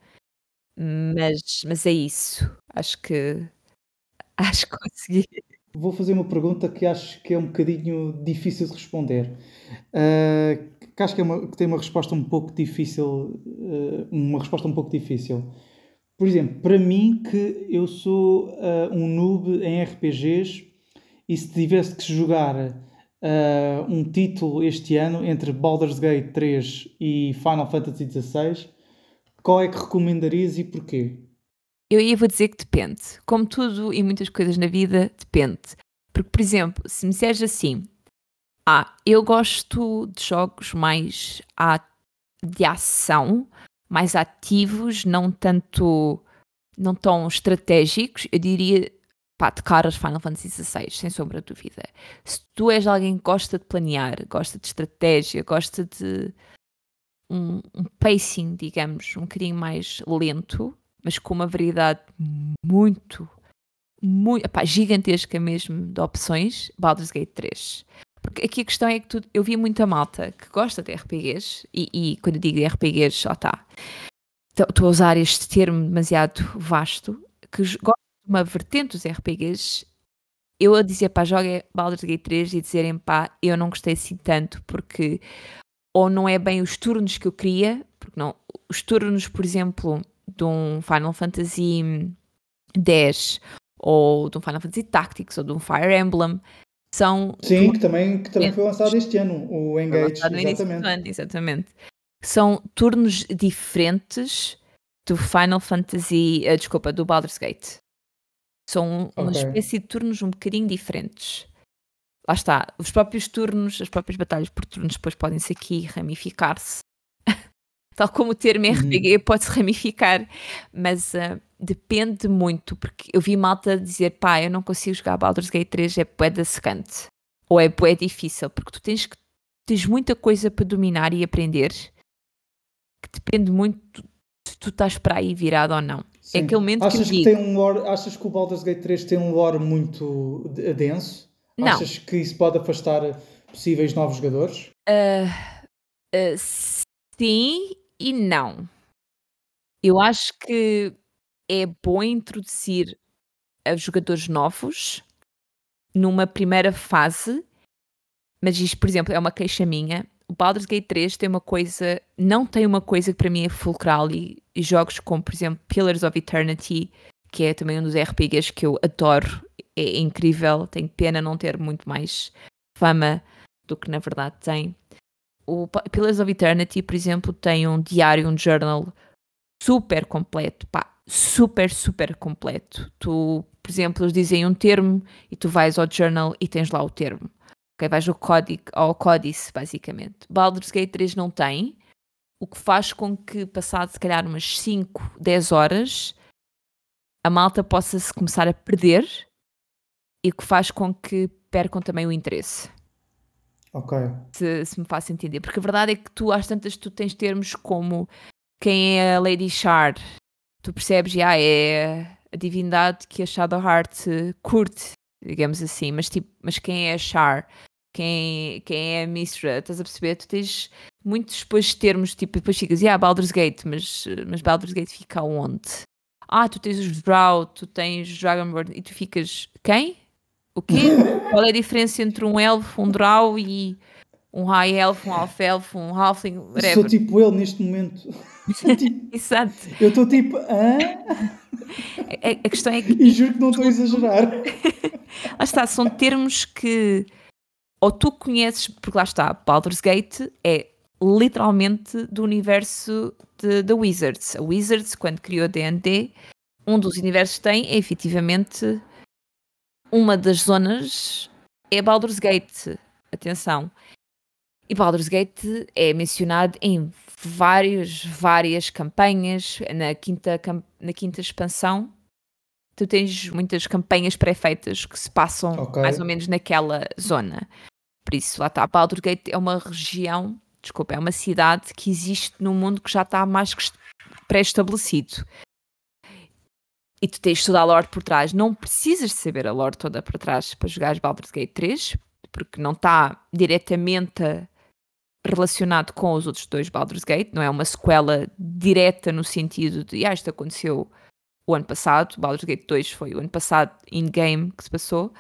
Mas, mas é isso. Acho que acho que consegui. Vou fazer uma pergunta que acho que é um bocadinho difícil de responder. Uh, que acho que, é uma, que tem uma resposta um pouco difícil. Uh, uma resposta um pouco difícil. Por exemplo, para mim, que eu sou uh, um noob em R P Gs, e se tivesse que jogar uh, um título este ano entre Baldur's Gate três e Final Fantasy dezasseis, qual é que recomendarias e porquê? Eu ia vou dizer que depende. Como tudo e muitas coisas na vida, depende. Porque, por exemplo, se me disseres assim, ah, eu gosto de jogos mais a- de ação, mais ativos, não tanto, não tão estratégicos, eu diria, pá, de caras Final Fantasy dezasseis, sem sombra de dúvida. Se tu és alguém que gosta de planear, gosta de estratégia, gosta de um, um pacing, digamos, um bocadinho mais lento, mas com uma variedade muito, muito, epá, gigantesca mesmo de opções, Baldur's Gate três. Porque aqui a questão é que tu, eu vi muita malta que gosta de R P Gs, e, e quando eu digo de R P Gs, só está. Estou a usar este termo demasiado vasto, que gosta de uma vertente dos R P Gs. Eu a dizer, pá, joga Baldur's Gate três e dizerem, pá, eu não gostei assim tanto, porque ou não é bem os turnos que eu queria, porque não, os turnos, por exemplo, de um Final Fantasy X, ou de um Final Fantasy Tactics, ou de um Fire Emblem, são... Sim, que também, que também foi lançado este ano, o Foi Engage, lançado no início do exatamente. ano, exatamente. São turnos diferentes do Final Fantasy, eh, desculpa, do Baldur's Gate. São uma Ok. espécie de turnos um bocadinho diferentes. Lá está, os próprios turnos, as próprias batalhas por turnos depois podem-se aqui ramificar-se. Tal como o termo R P G pode-se ramificar, mas uh, depende muito, porque eu vi malta dizer, pá, eu não consigo jogar Baldur's Gate três, é bué da secante, ou é bué difícil, porque tu tens, que, tens muita coisa para dominar e aprender, que depende muito se tu estás para aí virado ou não. É Sim. aquele momento que eu Achas que digo, tem um lore, achas que o Baldur's Gate três tem um lore muito de- denso? não, Achas que isso pode afastar possíveis novos jogadores? ah, ah, sim e não. Eu acho que é bom introduzir a jogadores novos numa primeira fase, mas isto, por exemplo, é uma queixa minha. O Baldur's Gate três tem uma coisa, não tem uma coisa que para mim é fulcral e, e jogos como, por exemplo, Pillars of Eternity, que é também um dos R P Gs que eu adoro, é incrível, tenho pena não ter muito mais fama do que na verdade tem. O Pa- Pillars of Eternity, por exemplo, tem um diário, um journal super completo, pá, super, super completo. Tu, por exemplo, eles dizem um termo e tu vais ao journal e tens lá o termo. Ok, vais ao código, ao códice, basicamente. Baldur's Gate três não tem, o que faz com que, passado se calhar umas cinco, dez horas, a malta possa se começar a perder e o que faz com que percam também o interesse. Ok. Se, se me faço entender. Porque a verdade é que tu, às tantas, tu tens termos como quem é a Lady Shard. Tu percebes, já é a divindade que a Shadowheart eh, curte, digamos assim. Mas, tipo, mas quem é a Shar? Quem, quem é a Mistra? Estás a perceber? Tu tens muitos depois termos, tipo, depois ficas, ah, Baldur's Gate, mas, mas Baldur's Gate fica onde? Ah, tu tens os Drow, tu tens os Dragonborn, e tu ficas, quem? O quê? Qual é a diferença entre um elfo, um Drow e um High Elf, um Half Elf, um Halfling, Sou whatever? tipo ele neste momento. Sou tipo- Exato. eu estou tipo, hã? A, a questão é que E juro que não estou a exagerar. lá está, são termos que ou tu conheces, porque lá está, Baldur's Gate é literalmente do universo da Wizards. A Wizards, quando criou a D and D, um dos universos que tem é efetivamente uma das zonas é Baldur's Gate. Atenção. E Baldur's Gate é mencionado em várias, várias campanhas. Na quinta, cam- na quinta expansão, tu tens muitas campanhas pré-feitas que se passam Ok. mais ou menos naquela zona. Por isso, lá está. Baldur's Gate é uma região, desculpa, é uma cidade que existe num mundo que já está mais que est- pré-estabelecido. E tu tens toda a lore por trás. Não precisas de saber a lore toda por trás para jogares Baldur's Gate três, porque não está diretamente relacionado com os outros dois Baldur's Gate. Não é uma sequela direta no sentido de, ah, isto aconteceu o ano passado. Baldur's Gate dois foi o ano passado, in-game, que se passou.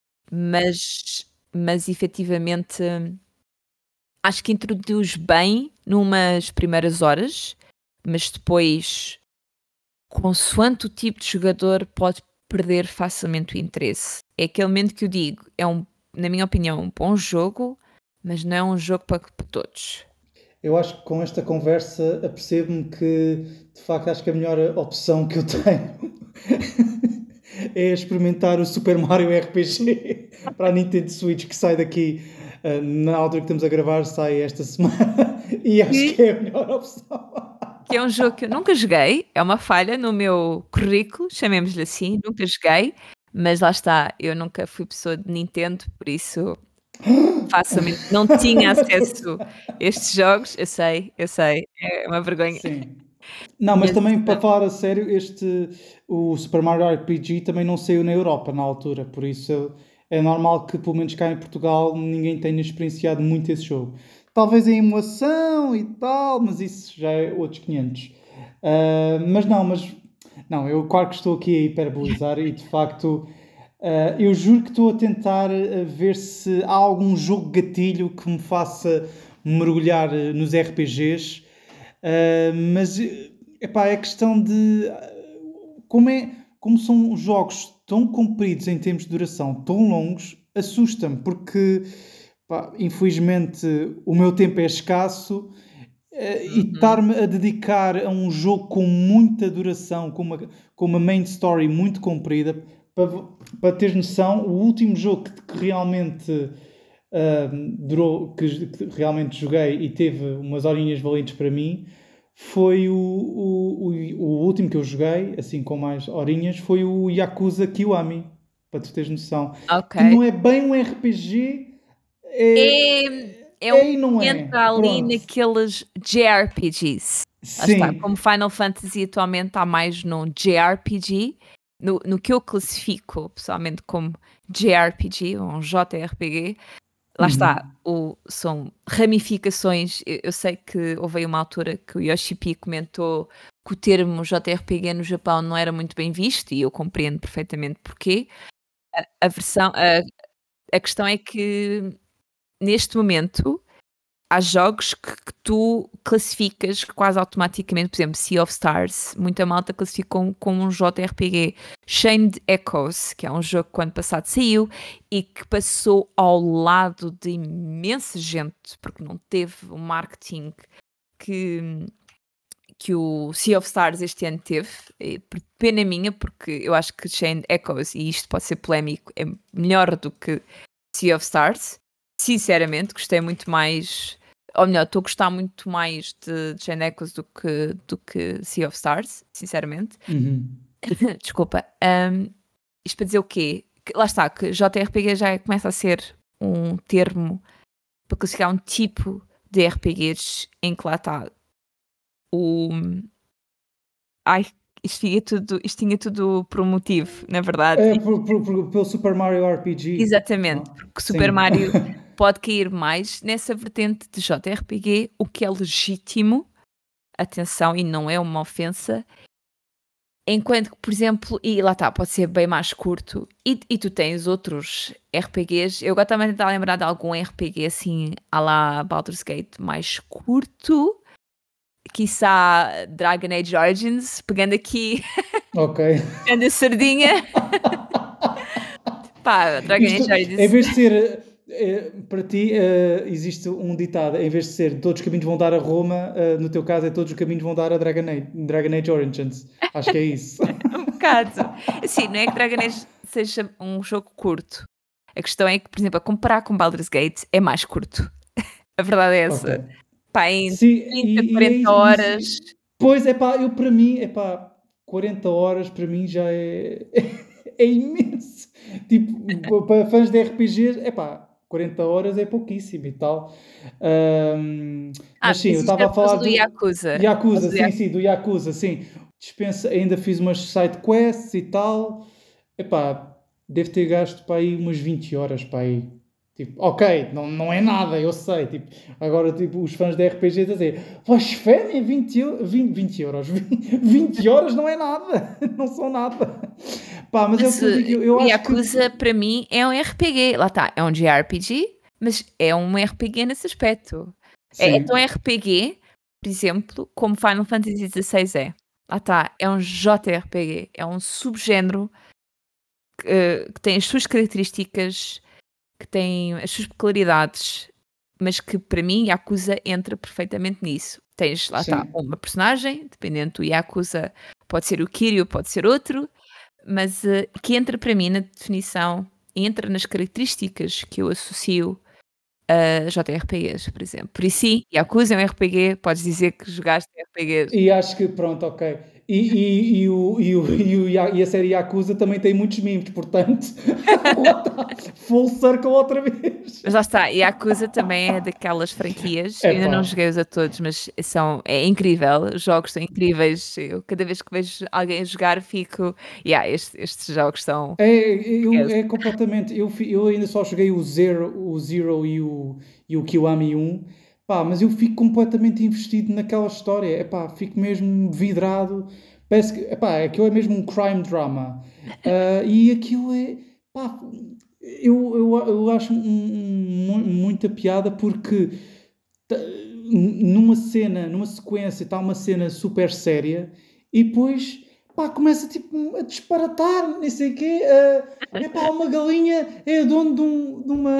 Mas, mas efetivamente acho que introduz bem numas primeiras horas, mas depois, consoante o tipo de jogador, pode perder facilmente o interesse. É aquele momento que eu digo, é um, na minha opinião, um bom jogo, mas não é um jogo para, para todos. Eu acho que com esta conversa apercebo-me que, de facto, acho que a melhor opção que eu tenho é experimentar o Super Mario R P G para a Nintendo Switch, que sai daqui, uh, na altura que estamos a gravar, sai esta semana, e acho E- que é a melhor opção. Que é um jogo que eu nunca joguei, é uma falha no meu currículo, chamemos-lhe assim, nunca joguei, mas lá está, eu nunca fui pessoa de Nintendo, por isso facilmente não tinha acesso a estes jogos, eu sei, eu sei, é uma vergonha. Sim. Não, mas Mas, também, para falar a sério, este, o Super Mario R P G também não saiu na Europa na altura, por isso é normal que, pelo menos cá em Portugal, ninguém tenha experienciado muito esse jogo. Talvez em emulação e tal, mas isso já é outros quinhentos. Ah, mas não, mas não, eu claro que estou aqui a hiperbolizar e de facto ah, eu juro que estou a tentar ah, ver se há algum jogo gatilho que me faça mergulhar ah, nos R P Gs. Uh, mas epá, é questão de uh, como, é, como são jogos tão compridos em termos de duração, tão longos, assusta-me, porque pá, infelizmente o meu tempo é escasso, uh, e estar-me a dedicar a um jogo com muita duração, com uma, com uma main story muito comprida, para, para teres noção, o último jogo que, que realmente Uh, durou, que, que realmente joguei e teve umas horinhas valentes para mim foi o, o, o, o último que eu joguei, assim com mais horinhas, foi o Yakuza Kiwami, para tu teres noção, ok. que não é bem um R P G, é, É, é um é e não que é. entra ali Pronto. naqueles J R P Gs. Lá está, Sim. como Final Fantasy atualmente está mais num J R P G, no, no que eu classifico pessoalmente como J R P G, ou um J R P G, lá Uhum. está, o, são ramificações. Eu, eu sei que houve aí uma altura que o Yoshi P comentou que o termo J R P G no Japão não era muito bem visto, e eu compreendo perfeitamente porquê. A, a versão, a, a questão é que neste momento há jogos que, que tu classificas quase automaticamente, por exemplo, Sea of Stars, muita malta classificou como, como um J R P G. Chained Echoes, que é um jogo que o ano passado saiu e que passou ao lado de imensa gente, porque não teve o marketing que, que o Sea of Stars este ano teve. E, pena minha, porque eu acho que Chained Echoes, e isto pode ser polémico, é melhor do que Sea of Stars. Sinceramente, gostei muito mais... Ou melhor, estou a gostar muito mais de Chained Echoes do que, do que Sea of Stars, sinceramente. Uhum. Desculpa. Um, isto para dizer o quê? Que, lá está, que J R P G já começa a ser um termo para classificar um tipo de R P Gs em que lá está o... Ai, isto tinha tudo, isto tinha tudo por um motivo, na verdade. É por, por, por, pelo Super Mario R P G. Exatamente, Ah, porque sim. Super Mario pode cair mais nessa vertente de J R P G, o que é legítimo, atenção, e não é uma ofensa, enquanto que, por exemplo, e lá está, pode ser bem mais curto, e, e tu tens outros R P Gs, eu agora também tentar lembrar de algum R P G assim, à la Baldur's Gate, mais curto, quiçá Dragon Age Origins, pegando aqui, Ok. pegando a sardinha. Pá, Dragon Isto, Age Origins. em vez de ser, eh, para ti, eh, existe um ditado, em vez de ser todos os caminhos vão dar a Roma, eh, no teu caso é todos os caminhos vão dar a Dragon Age, Dragon Age Origins. Acho que é isso. Um bocado. Assim, não é que Dragon Age seja um jogo curto. A questão é que, por exemplo, a comparar com Baldur's Gate é mais curto. A verdade é essa. Ok. Pá, em Sim, trinta, e- e quarenta é isso- horas. isso- Pois, é pá, eu para mim, é pá, quarenta horas para mim já é, é imenso. Tipo, para fãs de R P Gs, é pá, quarenta horas é pouquíssimo e tal. Ahm, Ah, mas sim, eu isto estava é a por causa falar do do Yakuza. Yakuza, Do sim, sim, do Yakuza, sim. Dispensa, ainda fiz umas side quests e tal. É pá, deve ter gasto para aí umas vinte horas para aí. Tipo, ok, não, não é nada, eu sei. Tipo, agora, tipo, os fãs de R P Gs a dizer, blasfémia, vinte, eu- vinte, vinte euros. vinte horas não é nada. Não são nada. Pá, mas, Mas é o que eu digo. Eu, eu o acho Yakuza, para mim, é um R P G. Lá está, é um J R P G, mas é um R P G nesse aspecto. que... É, é Sim. tão R P G, por exemplo, como Final Fantasy dezasseis é. Lá está, é um J R P G. É um subgénero que, eh, que tem as suas características, que tem as suas peculiaridades, mas que para mim Yakuza entra perfeitamente nisso. Tens, lá está, Sim. uma personagem, dependendo do Yakuza, pode ser o Kiryu, pode ser outro, mas eh, que entra para mim na definição, entra nas características que eu associo a J R P Gs, por exemplo. Por isso sim, Yakuza é um R P G, podes dizer que jogaste R P Gs. E acho que, pronto, ok. E, e, e, o, e, o, e, o, Ya- e a série Yakuza também tem muitos mimos, portanto, lá está, full circle outra vez. Mas lá está, Yakuza também é daquelas franquias, eu ainda Epá. não joguei-os a todos, mas são, é incrível, os jogos são incríveis, eu cada vez que vejo alguém a jogar fico, yeah, estes, estes jogos são, É, eu, Yes. é completamente. Eu, fi- eu ainda só joguei o Zero, o Zero e o, e o Kiwami um, pá, mas eu fico completamente investido naquela história. É pá, fico mesmo vidrado. Parece que, epá, aquilo é mesmo um crime drama. Ah, e aquilo é, pá, eu, eu, eu acho um- um- mu- muita piada porque tá- numa cena, numa sequência, está uma cena super séria e depois pá, começa tipo, a disparatar, nem sei o quê. Uh, epá, uma galinha é dono de, um- de uma,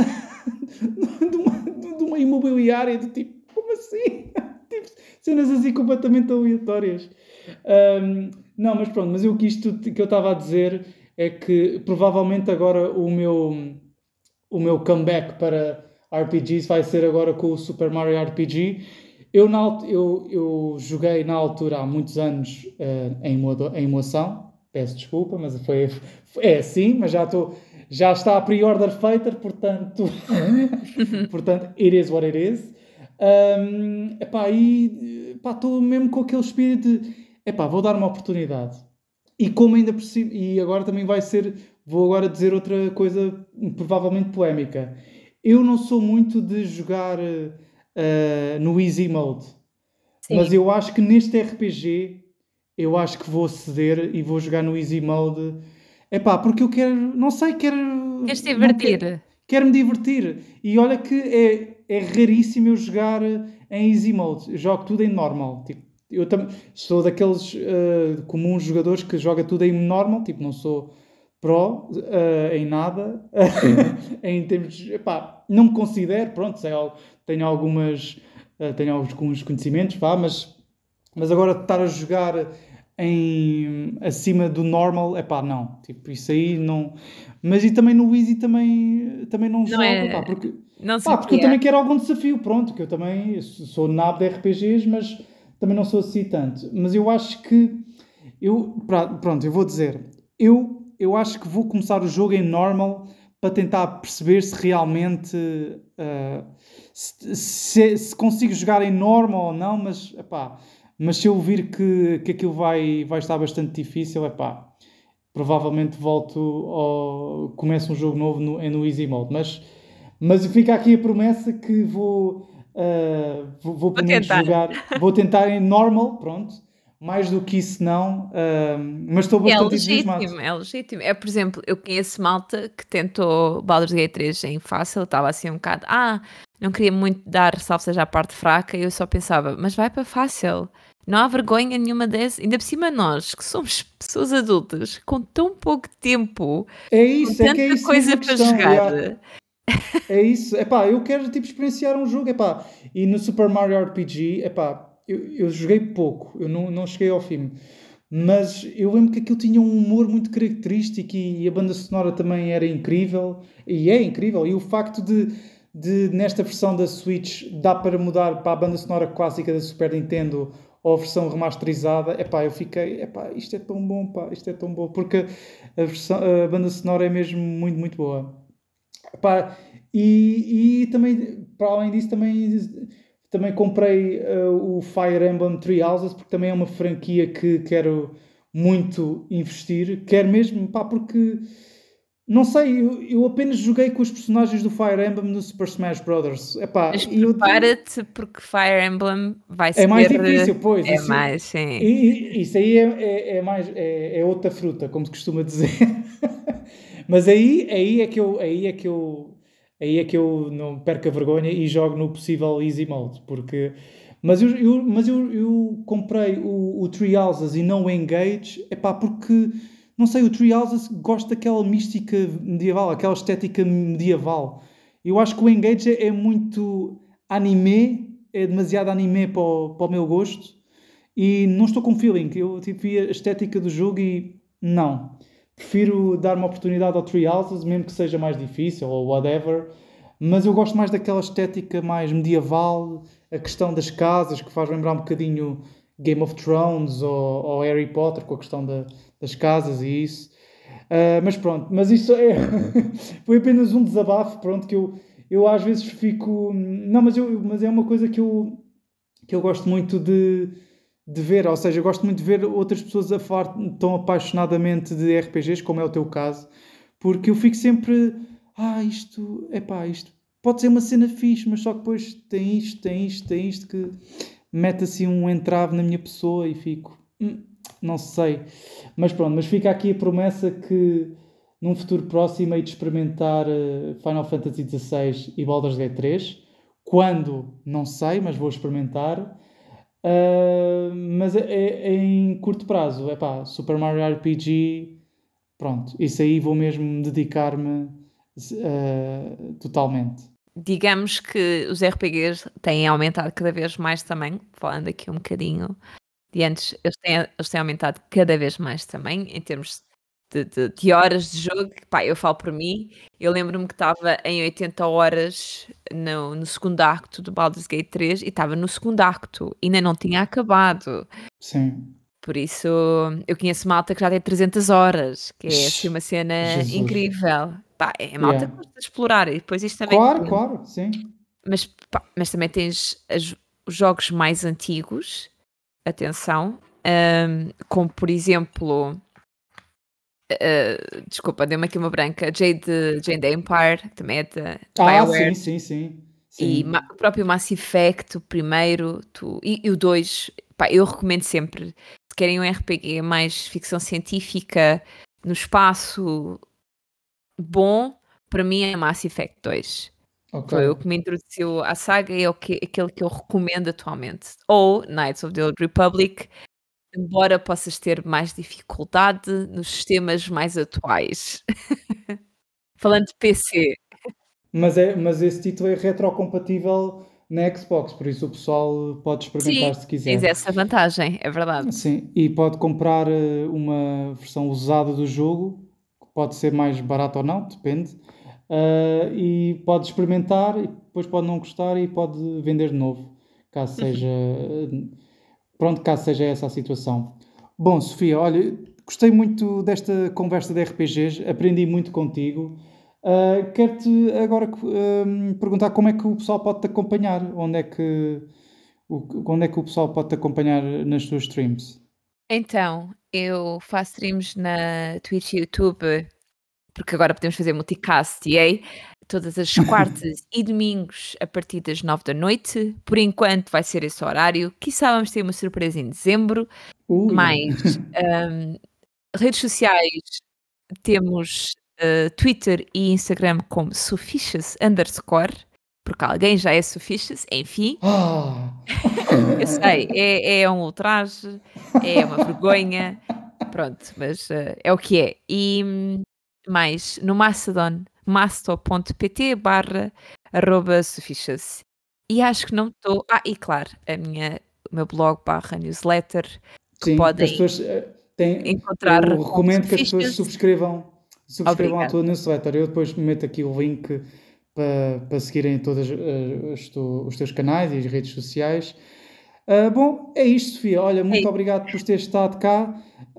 de, uma, de uma imobiliária, do tipo, como assim? Tipo, cenas assim completamente aleatórias. Um, não, mas pronto, mas eu que isto que eu estava a dizer é que provavelmente agora o meu, o meu comeback para R P Gs vai ser agora com o Super Mario R P G. Eu, na, alt- eu, eu joguei na altura há muitos anos eh, em, emulador- em emulação, peço desculpa, mas foi, é assim, mas já estou já está a pre-order feita, portanto, portanto, it is what it is. Um, epá, e estou mesmo com aquele espírito de epá, vou dar uma oportunidade. E como ainda por cima, e agora também vai ser, vou agora dizer outra coisa provavelmente polémica. Eu não sou muito de jogar uh, no Easy Mode, Sim. mas eu acho que neste R P G eu acho que vou ceder e vou jogar no Easy Mode. Epá, porque eu quero, não sei, quero... Queres te não divertir? quero- Quero-me divertir. E olha que é, é raríssimo eu jogar em Easy Mode. Eu jogo tudo em normal. Tipo, eu também sou daqueles uh, comuns jogadores que joga tudo em normal. Tipo, não sou pro uh, em nada. em termos de, epá, não me considero, pronto, sei, al- tenho algumas uh, tenho alguns conhecimentos, vá, mas, mas agora estar a jogar em acima do normal, epá, não. Tipo, isso aí não. Mas e também no Easy também, também não, Não jogo, é- epá, porque, Não pá, porque eu sentia. também quero algum desafio, pronto, que eu também sou nabo de R P Gs, mas também não sou assim tanto. Mas eu acho que eu, pra- pronto, eu vou dizer, eu, eu acho que vou começar o jogo em normal para tentar perceber se realmente uh, se, se, se consigo jogar em normal ou não, mas, epá, mas se eu vir que, que aquilo vai, vai estar bastante difícil, epá, provavelmente volto ou começo um jogo novo no, no Easy Mode. Mas, mas fica aqui a promessa que vou, uh, vou, vou pelo menos tentar. jogar, vou tentar em normal, pronto. Mais do que isso não, uh, mas estou É bastante entusiasmado. legítimo, é legítimo. É, por exemplo, eu conheço malta que tentou Baldur's Gate três em fácil, estava assim um bocado, ah, não queria muito dar, salvo seja a parte fraca, e eu só pensava, mas vai para fácil. Não há vergonha nenhuma dessa. Ainda por cima nós, que somos pessoas adultas, com tão pouco tempo, É com isso, é que é tanta isso coisa mesmo a para questão. jogar. yeah. É isso, epá, eu quero tipo experienciar um jogo, epá, e no Super Mario R P G, epá, eu, eu joguei pouco, eu não, não cheguei ao fim, mas eu lembro que aquilo tinha um humor muito característico e a banda sonora também era incrível, e é incrível, e o facto de, de nesta versão da Switch dá para mudar para a banda sonora clássica da Super Nintendo ou a versão remasterizada, epá, eu fiquei, epá, isto é tão bom, pá, isto é tão bom, porque a, versão, a banda sonora é mesmo muito, muito boa. Pá, e, e também, para além disso, também, também comprei uh, o Fire Emblem Three Houses, porque também é uma franquia que quero muito investir. Quero mesmo, pá, porque, não sei, eu, eu apenas joguei com os personagens do Fire Emblem no Super Smash Bros. Epá, Mas e eu- prepara-te porque Fire Emblem vai ser... é mais difícil, pois. É isso, mais, sim. e- e- isso aí é, é, é mais, é, é outra fruta, como se costuma dizer. Mas aí, aí é que eu, aí é que eu, aí é que eu não perco a vergonha e jogo no possível Easy Mode, porque, mas eu, eu- mas eu, eu comprei o, o Three Houses e não o Engage, epá, porque, não sei, o Three Houses gosta daquela mística medieval, aquela estética medieval. Eu acho que o Engage é, é muito anime, é demasiado anime para o, para o meu gosto, e não estou com feeling. Eu tipo, vi a estética do jogo e não. Prefiro dar uma oportunidade ao Three Houses, mesmo que seja mais difícil ou whatever. Mas eu gosto mais daquela estética mais medieval, a questão das casas, que faz lembrar um bocadinho Game of Thrones ou, ou Harry Potter, com a questão da- das casas e isso. Ah, mas pronto, mas isso é foi apenas um desabafo, pronto, que eu, eu às vezes fico... Não, mas, eu, mas é uma coisa que eu, que eu gosto muito de, de ver, ou seja, eu gosto muito de ver outras pessoas a falar tão apaixonadamente de R P Gs, como é o teu caso, porque eu fico sempre, ah, isto, epá, isto pode ser uma cena fixe, mas só que depois tem isto, tem isto, tem isto, que mete assim um entrave na minha pessoa e fico, "Hum, não sei." Mas pronto, mas fica aqui a promessa que num futuro próximo hei de experimentar eh, Final Fantasy dezasseis e Baldur's Gate três. Quando? Não sei, mas vou experimentar. Ah, mas é, é em curto prazo, é pá, Super Mario R P G, pronto, isso aí vou mesmo dedicar-me ah, totalmente. Digamos que os R P Gs têm aumentado cada vez mais também, falando aqui um bocadinho de antes, eles têm, eles têm aumentado cada vez mais também, em termos de, de- de horas de jogo. Pá, eu falo por mim, eu lembro-me que estava em oitenta horas no, no segundo acto do Baldur's Gate três e estava no segundo acto, ainda não tinha acabado. Sim. Por isso, eu conheço malta que já tem trezentas horas, que é assim uma cena Jesus. incrível. Pá, pá, é malta Yeah. que gosta de explorar. E depois isto também. Claro, claro, sim. Mas, pá, mas também tens as- os jogos mais antigos, atenção, ahm, como por exemplo, ah, desculpa, deu-me aqui uma branca, Jade, Jade Empire, que também é da Ah, BioWare, sim, sim, sim. e Sim. ma- o próprio Mass Effect, o primeiro, tu, e, e o dois, pá, eu recomendo sempre, se querem um R P G mais ficção científica, no espaço bom, para mim é Mass Effect dois. Ok. Foi o que me introduziu à saga e é o que, aquele que eu recomendo atualmente. Ou Knights of the Old Republic, embora possas ter mais dificuldade nos sistemas mais atuais. Falando de P C. Mas, é, mas esse título é retrocompatível na Xbox, por isso o pessoal pode experimentar Sim, se tens quiser. essa vantagem, é verdade. Sim, e pode comprar eh, uma versão usada do jogo, que pode ser mais barato ou não, depende. Ah, e pode experimentar, e depois pode não gostar e pode vender de novo, caso seja. Pronto, caso seja essa a situação. Bom, Sofia, olha, gostei muito desta conversa de R P Gs, aprendi muito contigo. Ah, quero-te agora hum, perguntar como é que o pessoal pode te acompanhar, onde é que o, onde é que o pessoal pode te acompanhar nas tuas streams? Então, eu faço streams na Twitch e YouTube, porque agora podemos fazer multicast, e aí, todas as quartas e domingos a partir das nove da noite. Por enquanto vai ser esse horário. Quiçá vamos ter uma surpresa em dezembro. Ui. Mais hum, redes sociais, temos uh, Twitter e Instagram como Suficious underscore, porque alguém já é Suficious, enfim. Ah. Eu sei, é, é um ultraje, é uma vergonha, pronto, mas uh, é o que é. E hum, mais no Mastodon, masto.pt barra arroba Suficious. E acho que não estou. Ah, e claro, a minha, o meu blog barra newsletter, que Sim, que podem as pessoas eh, têm. encontrar Eu com recomendo que as pessoas Suficious. subscrevam, subscrevam a Obrigada. tua newsletter. Eu depois meto aqui o link para, para seguirem todos os, tu- os teus canais e as redes sociais. Ah, bom, é isto, Sofia. Olha, muito É. obrigado por teres estado cá.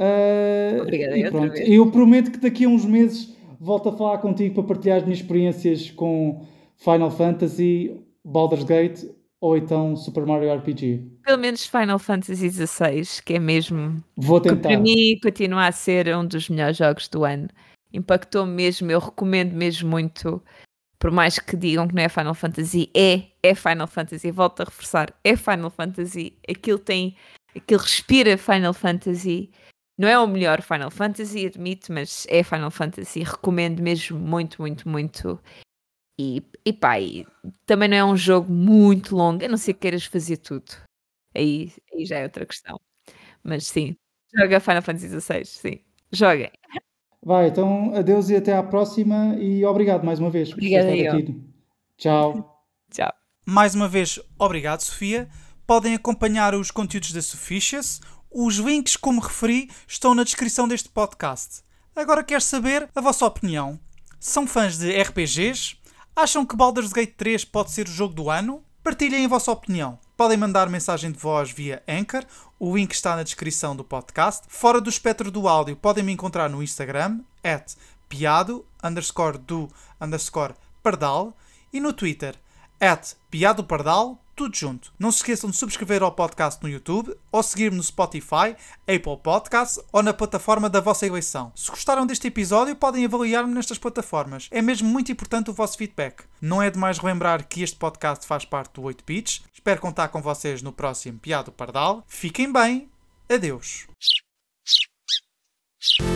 Ah, Obrigada, e outra pronto, vez. eu prometo que daqui a uns meses volto a falar contigo para partilhar as minhas experiências com Final Fantasy, Baldur's Gate ou então Super Mario R P G. Pelo menos Final Fantasy dezasseis, que é mesmo, Vou que para tentar. mim continua a ser um dos melhores jogos do ano. Impactou-me mesmo, eu recomendo mesmo muito. Por mais que digam que não é Final Fantasy, é, é Final Fantasy, volto a reforçar, é Final Fantasy, aquilo tem, aquilo respira Final Fantasy, não é o melhor Final Fantasy, admito, mas é Final Fantasy, recomendo mesmo muito, muito, muito, e, e pá, e também não é um jogo muito longo, a não ser que queiras fazer tudo, aí, aí já é outra questão, mas sim, joga Final Fantasy dezasseis, sim, joguem. Vai, então adeus e até à próxima e obrigado mais uma vez por ter Obrigada estado eu. aqui. Tchau. Tchau. Mais uma vez, obrigado, Sofia. Podem acompanhar os conteúdos da Suficious. Os links, como referi, estão na descrição deste podcast. Agora quero saber a vossa opinião. São fãs de R P Gs? Acham que Baldur's Gate três pode ser o jogo do ano? Partilhem a vossa opinião. Podem mandar mensagem de voz via Anchor. O link está na descrição do podcast. Fora do espectro do áudio, podem me encontrar no Instagram, at piado, underscore do, underscore pardal, e no Twitter, at piadopardal, tudo junto. Não se esqueçam de subscrever ao podcast no YouTube ou seguir-me no Spotify, Apple Podcasts ou na plataforma da vossa eleição. Se gostaram deste episódio, podem avaliar-me nestas plataformas. É mesmo muito importante o vosso feedback. Não é demais relembrar que este podcast faz parte do oito bits. Espero contar com vocês no próximo Piado Pardal. Fiquem bem. Adeus.